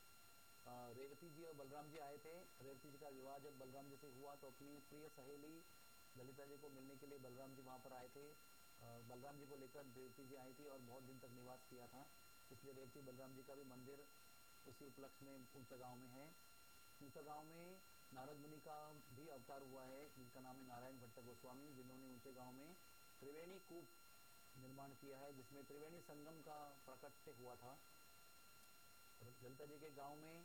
रेवती जी और बलराम जी आए थे। रेवती जी का विवाह जब बलराम जी से हुआ तो अपनी प्रिय सहेली ललिता जी को मिलने के लिए बलराम जी वहाँ पर आए थे। बलराम जी को लेकर रेवती जी आई थी और बहुत दिन तक निवास किया था, इसलिए रेवती बलराम जी का भी मंदिर उसी उपलक्ष्य में ऊंचा गांव में है। ऊंचा गांव में नारद मुनि का भी अवतार हुआ है, जिनका नाम है नारायण भट्ट गोस्वामी, जिन्होंने ऊंचे गांव में त्रिवेणी कूप निर्माण किया है, जिसमें त्रिवेणी संगम का प्राकट्य हुआ था। ललिता जी के गांव में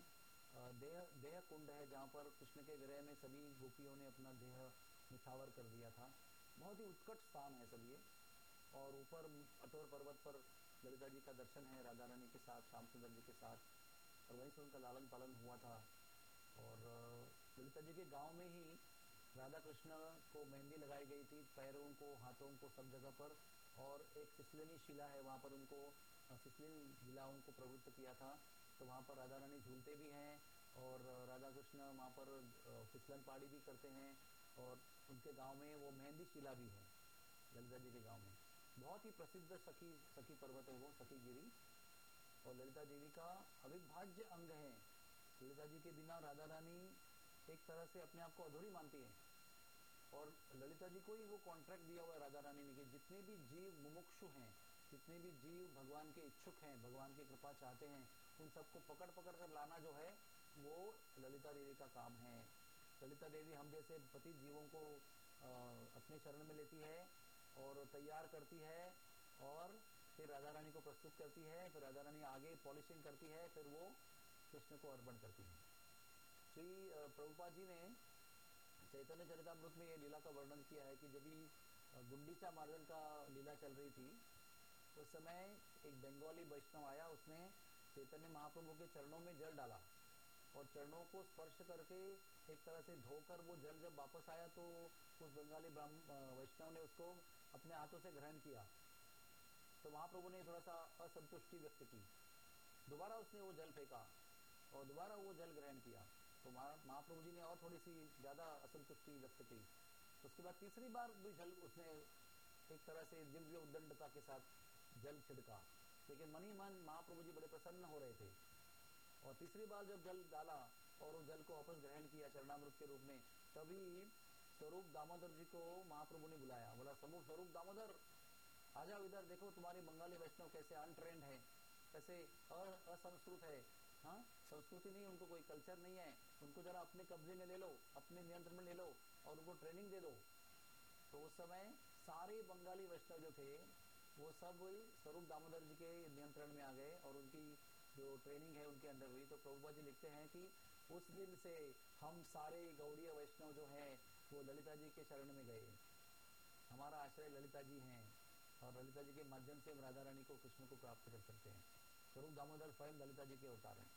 देह कुंड है, जहाँ पर कृष्ण के विरह में सभी गोपियों ने अपना देह निछावर कर दिया था। बहुत ही उत्कट स्थान है सब ये। और ऊपर अटोर पर्वत पर ललिता जी का दर्शन है राधा रानी के साथ, श्याम सुंदर जी के साथ, और वहीं से उनका लालन पालन हुआ था। और ललिता जी के गांव में ही राधा कृष्ण को मेहंदी लगाई गई थी, पैरों को, हाथों को, सब जगह पर। और एक फिसलनी शिला है, वहाँ पर उनको फिसलनी लीलाओं को प्रवृत्त किया था। तो वहाँ पर राधा रानी झूलते भी हैं और राधा कृष्ण वहाँ पर फिसलन पाड़ी भी करते हैं। और उनके गांव में वो मेहंदी शिला भी है ललिता जी के गांव में। बहुत ही प्रसिद्ध सखी पर्वत है वो, सखी गिरी, और ललिता देवी का अविभाज्य अंग है। ललिता जी के बिना राधा रानी एक तरह से अपने आप को अधूरी मानती है। और ललिता जी को ही वो कॉन्ट्रैक्ट दिया हुआ है राधा रानी ने कि जितने भी जीव मुमुक्षु हैं, जितने भी जीव भगवान के इच्छुक हैं, भगवान की कृपा चाहते हैं, उन सबको पकड़ पकड़ कर लाना जो है वो ललिता देवी का काम है। ललिता देवी हम जैसे पतित जीवों को अपने चरण में लेती है और तैयार करती है, और फिर राधा रानी को प्रस्तुत करती है, फिर राधा रानी आगे पॉलिशिंग करती है, फिर वो कृष्ण को अर्पण करती है। श्री प्रभुपाद जी ने चैतन्य चरितामृत में ये लीला का वर्णन किया है कि जब भी गुंडीचा मार्जन का लीला चल रही थी, उस समय एक बंगाली वैष्णव आया, उसने चैतन्य महाप्रभु के चरणों में जल डाला और चरणों को स्पर्श करके एक तरह से धोकर वो जल जब वापस आया तो उस बंगाली वैष्णव ने उसको अपने हाथों से ग्रहण किया। तो महाप्रभु ने थोड़ा सा असंतुष्टि व्यक्त की, दोबारा उसने वो जल फेंका और दोबारा वो जल ग्रहण किया। तो महाप्रभु जी ने और थोड़ी सी ज्यादा असंतुष्टि व्यक्त की। उसके बाद तीसरी बार भी जल उसने एक तरह से दिव्य उद्दंडता के साथ जल छिड़का, लेकिन मन ही मन महाप्रभु जी बड़े प्रसन्न हो रहे थे। और तीसरी बार जब जल डाला और उस जल को वापस ग्रहण किया चरणामृत के रूप में, तभी स्वरूप दामोदर जी को महाप्रभु ने बुलाया, बोला स्वरूप दामोदर आ जाओ इधर, देखो तुम्हारे बंगाली वैष्णव कैसे अनट्रेंड है, कैसे असंस्कृत है। हाँ, संस्कृति नहीं, उनको कोई कल्चर नहीं है, उनको जरा अपने कब्जे में ले लो, अपने नियंत्रण में ले लो और उनको ट्रेनिंग दे दो। तो उस समय सारे बंगाली वैष्णव जो थे वो सब स्वरूप दामोदर जी के नियंत्रण में आ गए और उनकी जो ट्रेनिंग है उनके अंदर हुई। तो प्रभुपाद जी लिखते हैं कि उस दिन से हम सारे गौड़ीय वैष्णव जो हैं वो ललिता जी के शरण में गए, हमारा आश्रय ललिता जी हैं और ललिता जी के माध्यम से हम राधा रानी को, कृष्ण को प्राप्त कर सकते हैं। स्वरूप दामोदर स्वयं ललिता जी के अवतार हैं।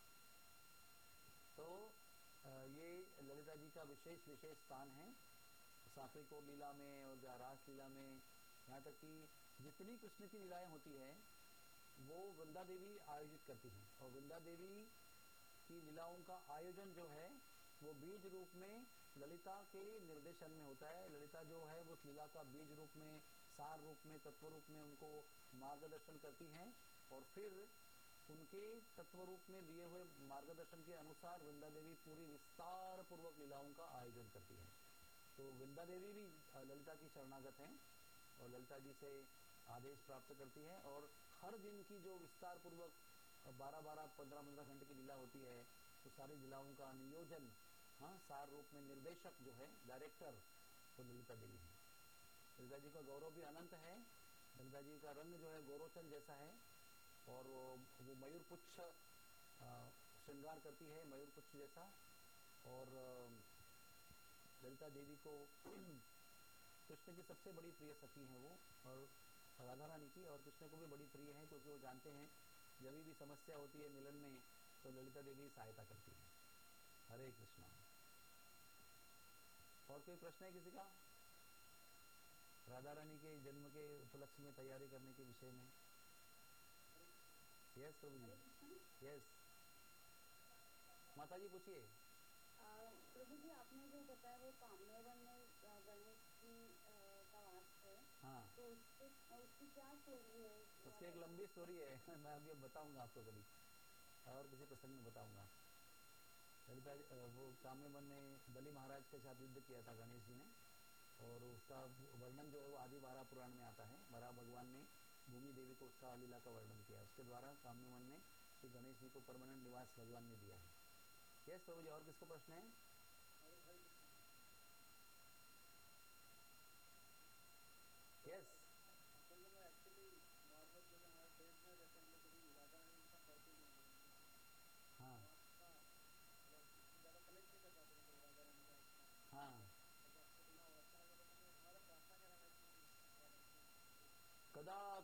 तो ये ललिता जी का विशेष स्थान है साकरी को लीला में और रास लीला में, यहाँ तक कि जितनी कृष्ण की लीलाएं होती है वो वृंदा देवी आयोजित करती हैं। और वृंदा देवी की लीलाओं का आयोजन जो है वो बीज रूप में ललिता के निर्देशन में होता है। ललिता जो है वो लीला का बीज रूप में, सार रूप में, तत्व रूप में उनको मार्गदर्शन करती हैं और फिर उनके तत्व रूप में दिए हुए मार्गदर्शन के अनुसार वृंदा देवी पूरी विस्तार पूर्वक लीलाओं का आयोजन करती है। तो वृंदा देवी भी ललिता की शरणागत हैं और ललिता जी से आदेश प्राप्त करती है। और हर दिन की जो विस्तार पूर्वक 12-12, 15-15 घंटे की लीला होती है, तो सारी लीलाओं का नियोजन, हाँ, सार रूप में निर्देशक जो है, डायरेक्टर, वो ललिता देवी है। ललिता जी का गौरव भी अनंत है। ललिता जी का रंग जो है गौरोचन जैसा है और वो मयूरपुच्छ श्रृंगार करती है, मयूरपुच्छ जैसा। और ललिता देवी को कृष्ण की सबसे बड़ी प्रिय सखी है वो, और राधा रानी की, और कृष्ण को भी बड़ी प्रिय है क्योंकि वो जानते हैं जब भी समस्या होती है मिलन में तो ललिता देवी सहायता करती है। हरे कृष्णा। और कोई प्रश्न है किसी का राधा रानी के जन्म के उपलक्ष्य में तैयारी करने के विषय में? यस प्रभु जी, यस माता जी पूछिए। प्रभु जी, आपने जो बताया वो कामनेवन में गणेश जी का वास है। हाँ, तो उसकी क्या स्टोरी है? उसकी एक लंबी स्टोरी है मैं अभी बताऊंगा आपको कभी, और किसी प्रसंग में बताऊंगा। ललिता वो कामनेवन में बलि महाराज के साथ युद्ध किया था गणेश जी ने, और उसका वर्णन जो है वो आदि वारा पुराण में आता है। वरा भगवान ने भूमि देवी को उसका लीला का वर्णन किया, उसके द्वारा कामनेवन में श्री गणेश जी को परमानेंट निवास भगवान ने दिया है। यस प्रभु जी, और किसको प्रश्न है? यस,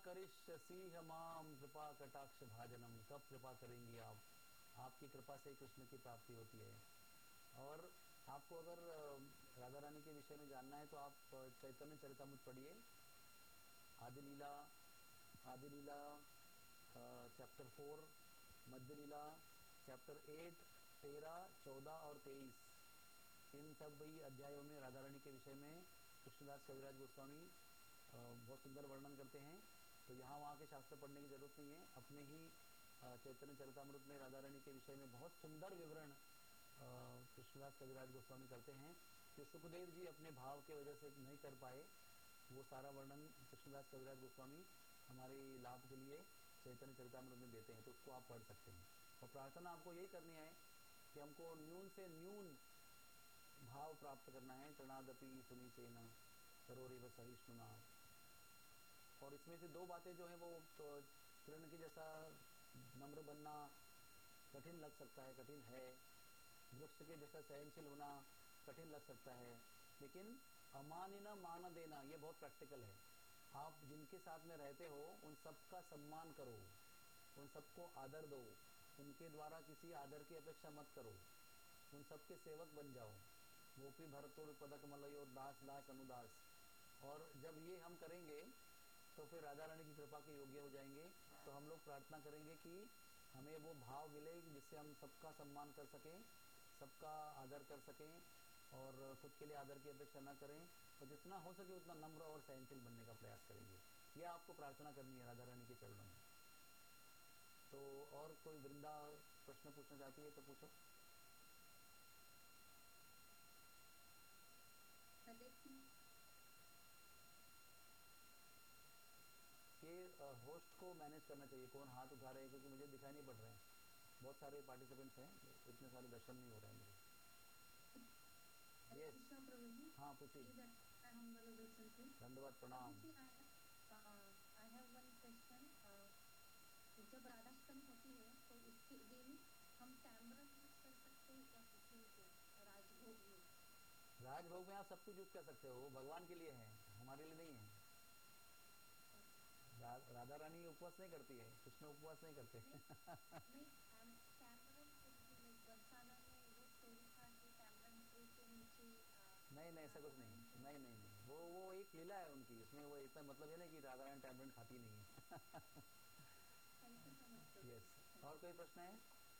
करिष्यसि हमाम कृपा कटाक्ष भाजनम, कब कृपा करेंगी आप? आपकी कृपा से कृष्ण की प्राप्ति होती है। और आपको अगर राधा रानी के विषय में जानना है तो आप चैतन्य चरितामृत पढ़िए, आदि लीला, आदि लीला चैप्टर 4, मध्य लीला चैप्टर 8, 13, 14 और 23, इन सब ही अध्यायों में राधा रानी के विषय में कृष्णदास कविराज गोस्वामी बहुत सुंदर वर्णन करते हैं। तो यहाँ वहाँ के शास्त्र पढ़ने की जरूरत नहीं है, अपने ही चैतन्य चरितामृत में राधा रानी के विषय में बहुत सुंदर विवरण कृष्णदास कविराज गोस्वामी करते हैं। जो सुखदेव जी अपने भाव के वजह से नहीं कर पाए, वो सारा वर्णन कृष्णदास कविराज गोस्वामी हमारे लाभ के लिए चैतन्य चरितामृत में देते हैं, तो उसको आप पढ़ सकते हैं। और प्रार्थना आपको यही करनी है कि हमको न्यून से न्यून भाव प्राप्त करना है। तृणादपि सुनिचेन करोरेव सहिष्णुना। और इसमें से दो बातें जो है वो तो तृण की जैसा नम्र बनना कठिन लग सकता है, कठिन है। वृक्ष के जैसा सहनशील होना कठिन लग सकता है, लेकिन अमानिना मान देना ये बहुत प्रैक्टिकल है। आप जिनके साथ में रहते हो उन सबका सम्मान करो, उन सबको आदर दो, उनके द्वारा किसी आदर की अपेक्षा मत करो, उन सबके सेवक बन जाओ। गोपी भरतुर पदक मलयो दास दास अनुदास। और जब ये हम करेंगे तो फिर राधा रानी की कृपा के योग्य हो जाएंगे। तो हम लोग प्रार्थना करेंगे कि हमें वो भाव मिले जिससे हम सबका सम्मान कर सकें, सबका आदर कर सकें और खुद के लिए आदर की अपेक्षा न करें, और जितना हो सके उतना नम्र और सहनशील बनने का प्रयास करेंगे। यह आपको प्रार्थना करनी है राधा रानी के चरणों में। तो और कोई वृंदा प्रश्न पूछना चाहती है तो पूछो। ये होस्ट को मैनेज करना चाहिए कौन हाथ उठा रहे हैं, क्योंकि मुझे दिखाई नहीं पड़ रहे हैं, बहुत सारे पार्टिसिपेंट्स हैं, इतने सारे दर्शन नहीं हो रहे हैं मुझे। यस, हाँ पूछिए। धन्यवाद, प्रणाम। जब राधाष्टमी होती है तो उसके दिन हम टैम्बरन यूज कर सकते हैं या किसी राजभोग में? राजभोग में आप सब कुछ यूज कर सकते हो, भगवान के लिए है, हमारे लिए नहीं है। राधा रानी उपवास नहीं करती है, कृष्ण उपवास नहीं करते। नहीं, टैम्बरन बरसाना में वो स्टोरी था कि टैम्बरन ट्री के नीचे नहीं नहीं, ऐसा कुछ नहीं, नहीं नहीं नहीं, वो एक लीला है उनकी, उसमें वो इतना मतलब है ना कि राधा रानी टैबलेट खाती नहीं है। यस, और कोई प्रश्न है?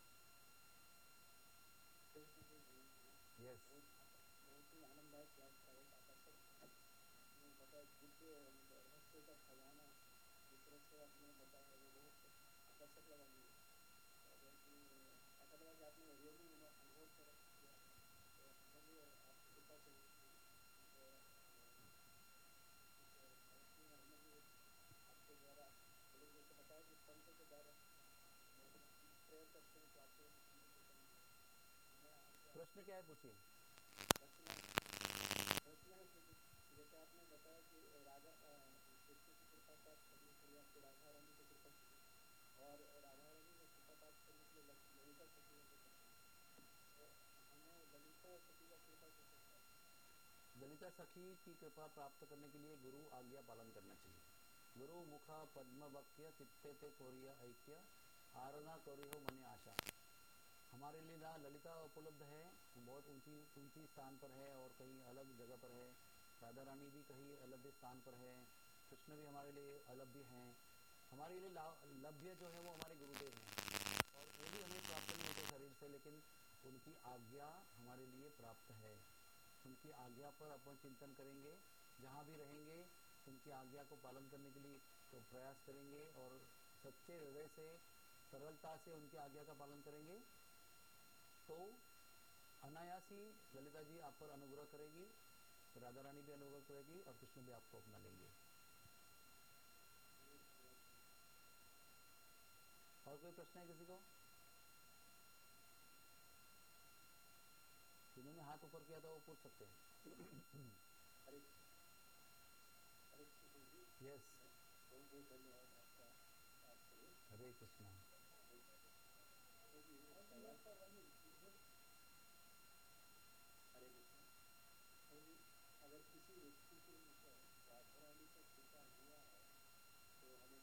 यस, बहुत ही आनंददायक क्लास था, एक आकर्षक आपने बताया दिव्य रहस्य का खजाना जिस तरह से आपने बताया वो बहुत आकर्षक लगा मुझे। और ऐसा लगा कि आपने रियली अनुभव कर किया है। तो हमें भी आपकी कृपा चाहिए कि भारत में हमें भी आपके द्वारा लोग जैसे बताया कि पंथ के द्वारा प्रेयर करते हैं तो आपको प्रश्न क्या है पूछिए। प्रश्न है कि जैसे आपने बताया कि राजा कृष्ण की कृपा प्राप्त करने के लिए आपको राधा रानी की कृपा चाहिए, और राधा रानी को कृपा प्राप्त करने के लिए ललिता सखी की कृपा चाहिए। तो हमें ललिता सखी का कृपा कैसे प्राप्त? ललिता सखी की कृपा प्राप्त करने के लिए गुरु आज्ञा पालन करना चाहिए। गुरु मुखा पद्म वक्य चित्ते ते कोरिया ऐक्य आरना करी हो मने आशा। हमारे लिए ना ललिता उपलब्ध है, बहुत ऊंची ऊंची स्थान पर है और कहीं अलग जगह पर है। राधा रानी भी कहीं अलग स्थान पर है, कृष्ण भी हमारे लिए अलभ्य हैं। हमारे लिए लभ्य जो है वो हमारे गुरुदेव हैं, और वो भी हमें प्राप्त नहीं होते शरीर से, लेकिन उनकी आज्ञा हमारे लिए प्राप्त है। उनकी आज्ञा पर अपन चिंतन करेंगे, जहाँ भी रहेंगे उनकी आज्ञा को पालन करने के लिए तो प्रयास करेंगे, और सच्चे हृदय से सरलता से उनकी आज्ञा का पालन करेंगे तो अनायास ही ललिता जी आप पर अनुग्रह करेगी, राधा रानी भी अनुग्रह करेगी और कृष्ण भी आपको अपना लेंगे। और कोई प्रश्न है किसी को? जिन्होंने हाथ ऊपर किया था वो पूछ सकते हैं। यस, बहुत बहुत धन्यवाद आपका। हरे कृष्णा। हरे कृष्णा। अगर किसी व्यक्ति के ऊपर राधा रानी का कृपा हुआ है तो हमें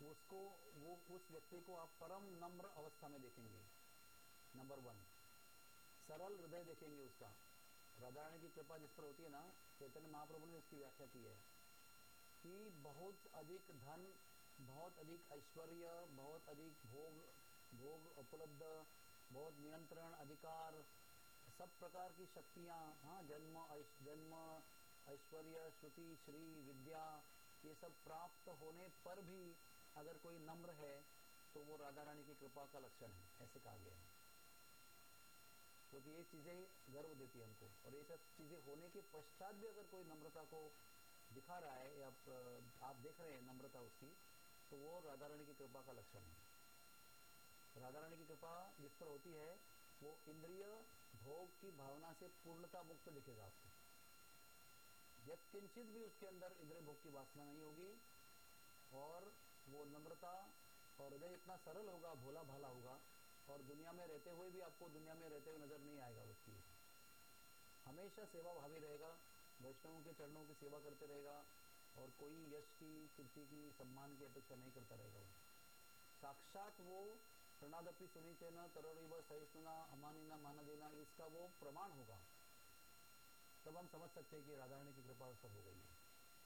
उसको वो उस व्यक्ति को आप परम नम्र अवस्था में देखेंगे। नंबर 1 सरल हृदय देखेंगे उसका। राधा रानी की कृपा जिस पर होती है ना, चैतन्य महाप्रभु ने उसकी व्याख्या की है कि बहुत अधिक धन, बहुत अधिक ऐश्वर्य, बहुत अधिक भोग उपलब्ध, बहुत नियंत्रण अधिकार, सब प्रकार की शक्तियाँ, हाँ, जन्म ऐश्वर्य श्रुति श्री विद्या, ये सब प्राप्त होने पर भी अगर कोई नम्र है तो वो राधा रानी की कृपा का लक्षण है, ऐसे कहा गया है। क्योंकि ये चीज़ें गर्व देती है हमको, और ये सब चीज़ें होने के पश्चात भी अगर कोई नम्रता को दिखा रहा है या आप देख रहे हैं नम्रता उसकी, तो वो राधा रानी की कृपा का लक्षण है। राधा रानी की कृपा जिस पर होती है वो इंद्रिय भोग की भावना से पूर्णता मुक्त दिखेगा आपको। यत्किंचित भी उसके अंदर इंद्रिय भोग की वासना नहीं होगी, और वो नम्रता और हृदय इतना सरल होगा, भोला भाला होगा, और दुनिया में रहते हुए भी आपको दुनिया में रहते हुए नजर नहीं आएगा व्यक्ति। हमेशा सेवा भावी रहेगा, वैष्णवों के चरणों की सेवा करते रहेगा, और कोई यश की, कीर्ति की, सम्मान की अपेक्षा नहीं करता रहेगा। वो साक्षात वो प्रणादपि सुनिचेन तरोरिव सहिष्णुना अमानिना मान देना, इसका वो प्रमाण होगा। तब हम समझ सकते हैं कि राधा रानी की कृपा उस पर हो गई है।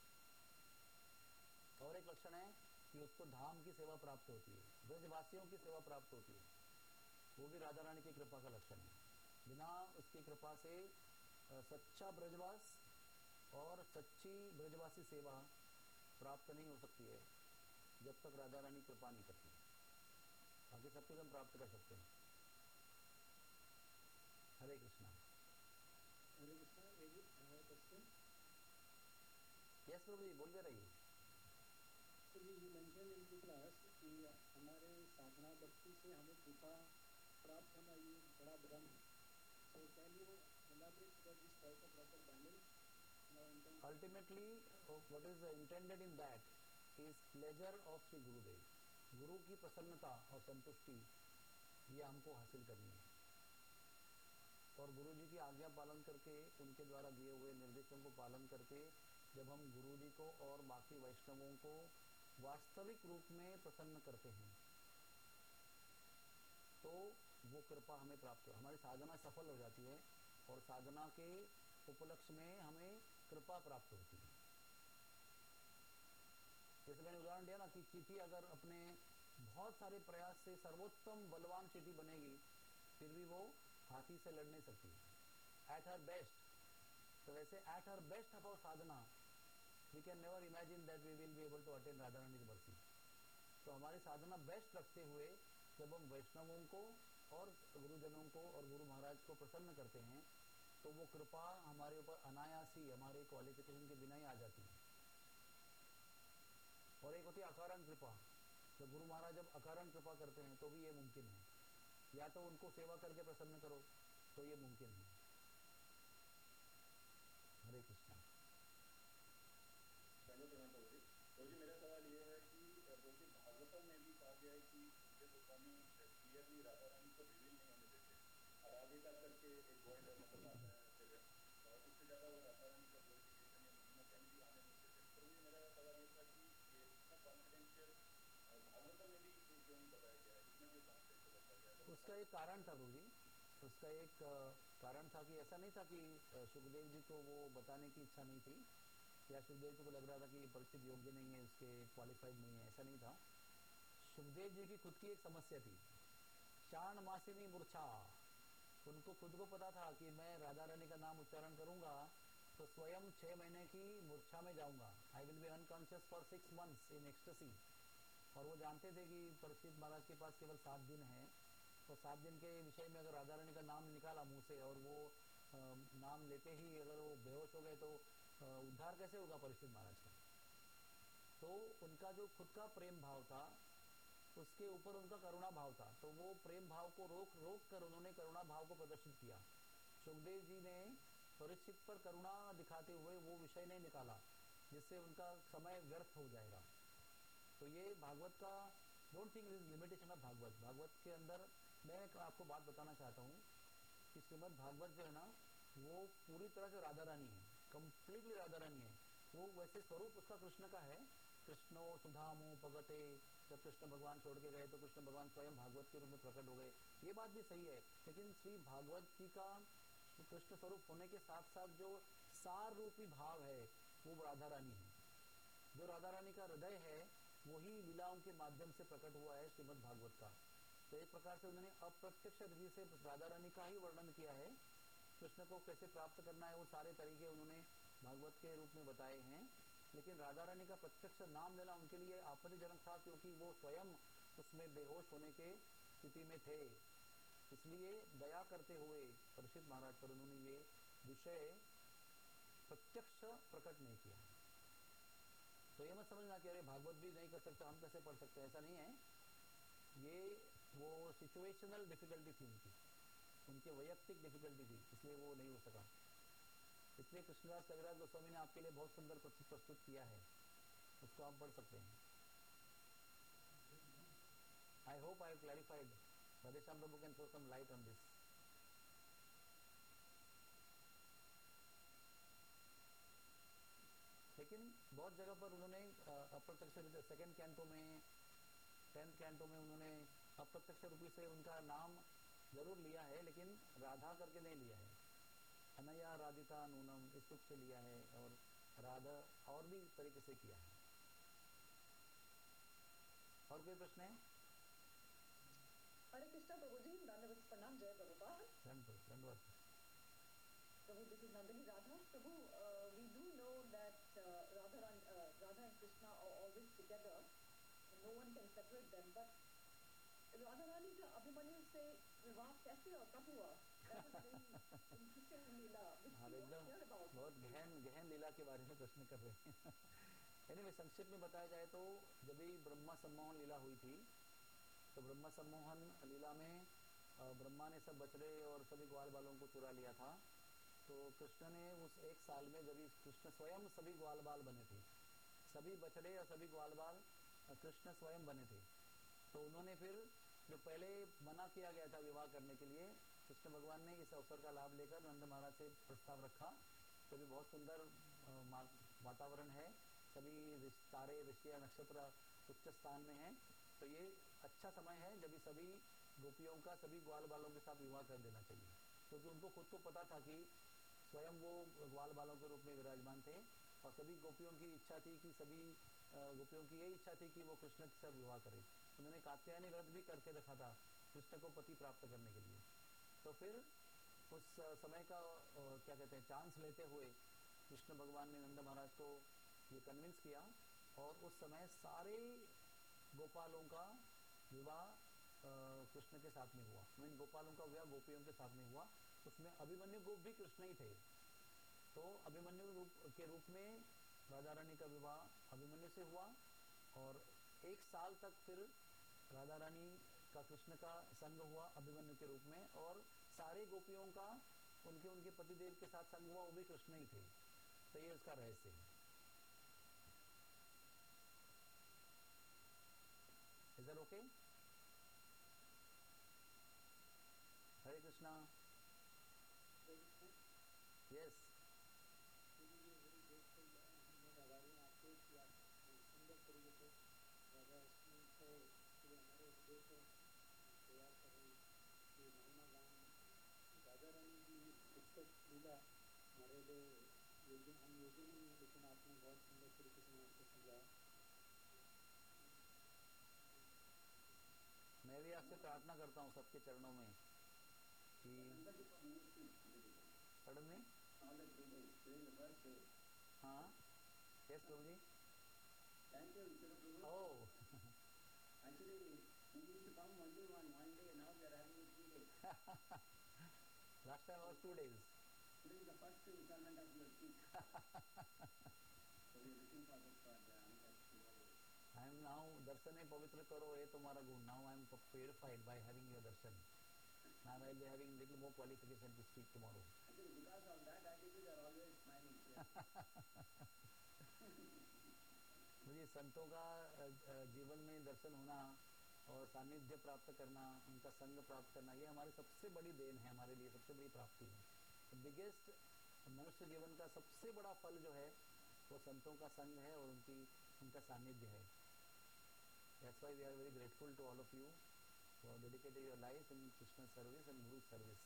और एक लक्षण है कि उसको धाम की सेवा प्राप्त होती है, ब्रजवासियों की सेवा प्राप्त होती है, वो भी राधा रानी की कृपा का लक्षण है। बिना उसकी कृपा से सच्चा ब्रजवास और सच्ची ब्रजवासी सेवा प्राप्त नहीं हो सकती है, जब तक राधा रानी कृपा नहीं करती। बाकी सब कुछ हम प्राप्त कर सकते हैं। हरे कृष्णा। हरे कृष्णा। क्वेश्चन। यस प्रभु जी, बोलते रहिए। So you mentioned in the class कि हमारे साधना भक्ति से हमें कृपा प्राप्त होना ये बड़ा भ्रम है। So can you elaborate about this type of proper balance? Ultimately, what is intended in that is pleasure of Sri Gurudev. गुरु की प्रसन्नता और संतुष्टि ये हमको हासिल करनी है, और गुरु जी की आज्ञा पालन करके, उनके द्वारा दिए हुए निर्देशों को पालन करके जब हम गुरु जी को और बाकी वैष्णवों को वास्तविक रूप में प्रसन्न करते हैं, तो वो कृपा हमें प्राप्त हो, हमारी साधना सफल हो जाती है, और साधना के उपलक्ष्य में हमें कृपा प्राप्त होती है। जैसे मैंने उदाहरण दिया ना कि चींटी अगर अपने बहुत सारे प्रयास से सर्वोत्तम बलवान चींटी बनेगी, फिर भी वो हाथी से लड़ नहीं सकती एट हर बेस्ट। तो वैसे at her best of our sadhana we can never imagine that we will be able to attain Radha Rani's mercy. तो हमारी साधना बेस्ट रखते हुए जब हम वैष्णवों को और गुरुजनों को और गुरु महाराज को प्रसन्न करते हैं, तो वो कृपा हमारे ऊपर अनायास ही, हमारे क्वालिफिकेशन के बिना ही आ जाती है। और एक होती है अकारण कृपा। जब गुरु महाराज जब अकारण कृपा करते हैं तो भी ये मुमकिन है, या तो उनको सेवा करके प्रसन्न करो तो ये मुमकिन है। हरे कृष्णा। तो जी मेरा सवाल ये है कि क्योंकि भागवतम में भी कहा गया है कि उनके गोस्वामी क्लियरली राधा रानी को रिवील नहीं होने देते, और आगे जा करके एक वर्ड मतलब आता है फिर, और उससे ज़्यादा वो राधा रानी का ग्लोरिफिकेशन या महिमा कैन भी आने नहीं देते। तो ये मेरा सवाल ये था कि ये इतना कॉन्फिडेंशियल भागवतम में भी क्यों नहीं बताया गया है, इसमें भी कॉन्फिडेंशियल बताया गया है? उसका एक कारण था गुरु जी, उसका एक कारण था कि ऐसा नहीं था कि सुखदेव जी को वो बताने की इच्छा नहीं थी, या सुखदेव जी को लग रहा था कि परीक्षित योग्य नहीं है, उसके क्वालिफाइड नहीं है, ऐसा नहीं था। सुखदेव जी की खुद की एक समस्या थी, शाण मासिनी मूर्छा। उनको खुद को पता था कि मैं राधा रानी का नाम उच्चारण करूंगा तो स्वयं 6 महीने की मूर्छा में जाऊंगा, I will be unconscious for 6 months in ecstasy. और वो जानते थे कि परीक्षित महाराज के पास केवल 7 दिन है, तो 7 दिन के विषय में अगर राधा रानी का नाम निकाला मुंह से, और वो नाम लेते ही अगर वो बेहोश हो गए, तो उद्धार कैसे होगा परीक्षित महाराज का। तो उनका जो खुद का प्रेम भाव था, उसके ऊपर उनका करुणा भाव था, तो वो प्रेम भाव को रोक कर उन्होंने करुणा भाव को प्रदर्शित किया। सुखदेव जी ने परीक्षित पर करुणा दिखाते हुए वो विषय नहीं निकाला जिससे उनका समय व्यर्थ हो जाएगा। तो ये भागवत का, don't think this limitation of Bhagavat. Bhagavat के अंदर मैं आपको बात बताना चाहता हूँ कि श्रीमद् भागवत जो है ना, वो पूरी तरह से राधा रानी है, कंप्लीटली राधा रानी है। वो वैसे स्वरूप उसका कृष्ण का है, कृष्णो सुधामो पगते जब कृष्ण भगवान छोड़ के गए तो कृष्ण भगवान स्वयं भागवत के रूप में प्रकट हो गए, ये बात भी सही है। लेकिन श्री भागवत जी का कृष्ण स्वरूप होने के साथ साथ जो सार रूपी भाव है वो राधा रानी है। जो राधा रानी का हृदय है वही लीलाओं के माध्यम से प्रकट हुआ है श्रीमद् भागवत का। तो एक प्रकार से उन्होंने अप्रत्यक्ष रीति से राधा रानी का ही वर्णन किया है। कृष्ण को कैसे प्राप्त करना है वो सारे तरीके उन्होंने भागवत के रूप में बताए हैं। लेकिन राधा रानी का प्रत्यक्ष नाम लेना उनके लिए आपत्तिजनक था, क्योंकि वो स्वयं उसमें बेहोश होने के स्थिति में थे। इसलिए दया करते हुए परीक्षित महाराज पर उन्होंने ये विषय प्रत्यक्ष प्रकट नहीं किया। तो ये मत समझना कि अरे भागवत भी नहीं कर सकते, हम कैसे पढ़ सकते हैं, ऐसा नहीं है। ये वो सिचुएशनल डिफिकल्टी थी उनकी वैयक्तिक डिफिकल्टी थी, इसलिए वो नहीं हो सका। इसलिए कृष्णदास कविराज गोस्वामी ने आपके लिए बहुत सुंदर प्रस्तुत किया है, उसको आप पढ़ सकते हैं। I hope I have clarified. Radheshyam Prabhu can throw some light on this. लेकिन बहुत जगह पर उन्होंने अप्रत्यक्ष सेकंड कैंटो में 10th कैंटो में उन्होंने अप्रत्यक्ष रूपी से उनका नाम जरूर लिया है, लेकिन राधा करके नहीं लिया है। अनया राधिका नूनम इस रूप से लिया है, और राधा और भी तरीके से किया है। और कोई प्रश्न है? हरे कृष्णा प्रभु जी, दंडवत प्रणाम, जय प्रभुपाद। धन्यवाद प्रभु, this is Nandini Radha. Prabhu, we do know that Radha and Krishna are always together. No one can separate them. But Radha Rani का अभिमन्यु से विवाह कैसे और कब हुआ? That is very interesting लीला. हाँ, एकदम बहुत गहन लीला के बारे में प्रश्न कर रहे हैं। anyway, संक्षिप्त में बताया जाए तो जब भी ब्रह्मा सम्मोहन लीला हुई थी, तो ब्रह्मा सम्मोहन लीला में ब्रह्मा ने सब बछड़े और सभी ग्वाल बालों को चुरा लिया था। तो कृष्ण ने उस एक साल में, जब कृष्ण स्वयं सभी ग्वाल बाल बने थे, सभी बछड़े और सभी ग्वाल बाल कृष्ण स्वयं बने थे। तो उन्होंने फिर जो पहले मना किया गया था विवाह करने के लिए, कृष्ण भगवान ने इस अवसर का लाभ लेकर नंद महाराज से प्रस्ताव रखा। तो भी बहुत सुंदर वातावरण है, सभी तारे ऋषि नक्षत्र उच्च स्थान में हैं। तो ये अच्छा समय है जब सभी गोपियों का सभी ग्वाल बालों के साथ विवाह कर देना चाहिए, क्योंकि उनको खुद को पता था कि स्वयं वो ग्वाल बालों के रूप में विराजमान थे, और सभी गोपियों की इच्छा थी कि सभी गोपियों की यही इच्छा थी कि वो कृष्ण के साथ विवाह करें। उन्होंने कात्यायनी व्रत भी करके रखा था कृष्ण को पति प्राप्त करने के लिए। तो फिर उस समय का क्या कहते हैं चांस लेते हुए कृष्ण भगवान ने नंद महाराज को ये कन्विंस किया, और उस समय सारे गोपालों का विवाह कृष्ण के साथ में हुआ। मीन गोपालों का विवाह गोपियों के साथ में हुआ। उसमें अभिमन्यु गोप भी कृष्ण ही थे। तो अभिमन्यु के रूप में राधा रानी का विवाह अभिमन्यु से हुआ, और एक साल तक फिर राधा रानी का कृष्ण का संग हुआ अभिमन्यु के रूप में, और सारे गोपियों का उनके उनके पतिदेव के साथ संग हुआ, वो भी कृष्ण ही थे। तो ये उसका रहस्य है। Is that okay? Hare Krishna. Yes. सुंदर तरीके से राधा अष्टमी को हमारे हृदय को तैयार कर रहे हैं। ये महिमा गान राधा रानी की पुस्तक लीला हमारे लिए योग्य हम योग्य नहीं है, लेकिन आपने बहुत सुंदर तरीके से आपको समझाया। मैं भी आपसे प्रार्थना करता हूँ सबके चरणों में कि पढ़ में हाँ yes Prabhu ji. Thank you, Prabhu. Oh. Actually, we used to come only one day. Now we are having it 3 days. Last time was 2 days. Today is the first installment of your speech. So we are looking forward for another 2 days. I am now दर्शने पवित्र करो ये तुम्हारा गुण. Now I am purified by having your darshan. Now I will be having little more qualification to speak tomorrow. Actually, because of that attitude, you are always smiling here. मुझे संतों का जीवन में दर्शन होना और सानिध्य प्राप्त करना, उनका संग प्राप्त करना, ये हमारी सबसे बड़ी देन है, हमारे लिए सबसे बड़ी प्राप्ति है। बिगेस्ट मनुष्य जीवन का सबसे बड़ा फल जो है वो संतों का संग है और उनका सानिध्य है। That's why we are very grateful to all of you for dedicating your lives in Krishna's service and Guru's service.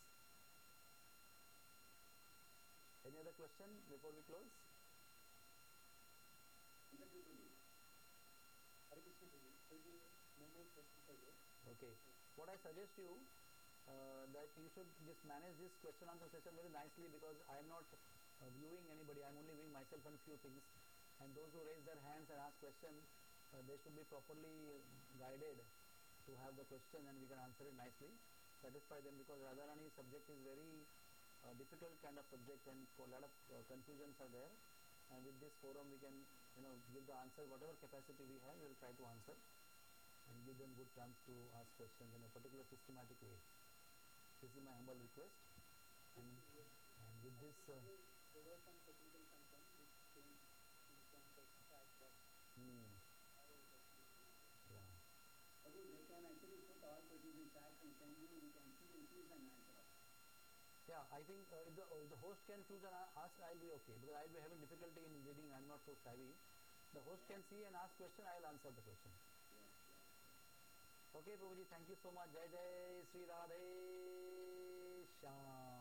Any other question before we close? Hare Krishna Prabhu. Prabhu, no more questions for you. Okay. What I suggest you that you should just manage this question answer session very nicely, because I am not viewing anybody. I am only viewing myself and few things. And those who raise their hands and ask questions, they should be properly guided to have the question, and we can answer it nicely, satisfy them, because Radharani's subject is very difficult kind of subject, and a lot of confusions are there. And with this forum we can give the answer, whatever capacity we have, we will try to answer and give them good chance to ask questions in a particular systematic way. This is my humble request. And with this There were some technical concerns which came in terms of chat box. yeah. Prabhu, they can actually put all questions in chat and send you. You can see and choose an answer. Yeah, I think if the host can choose and ask, I'll be okay, because I'll be having difficulty in reading. I'm not so savvy. The host can see and ask question, I'll answer the question. Okay, Prabhuji, thank you so much. Jai Jai Sri Radhe Shyam.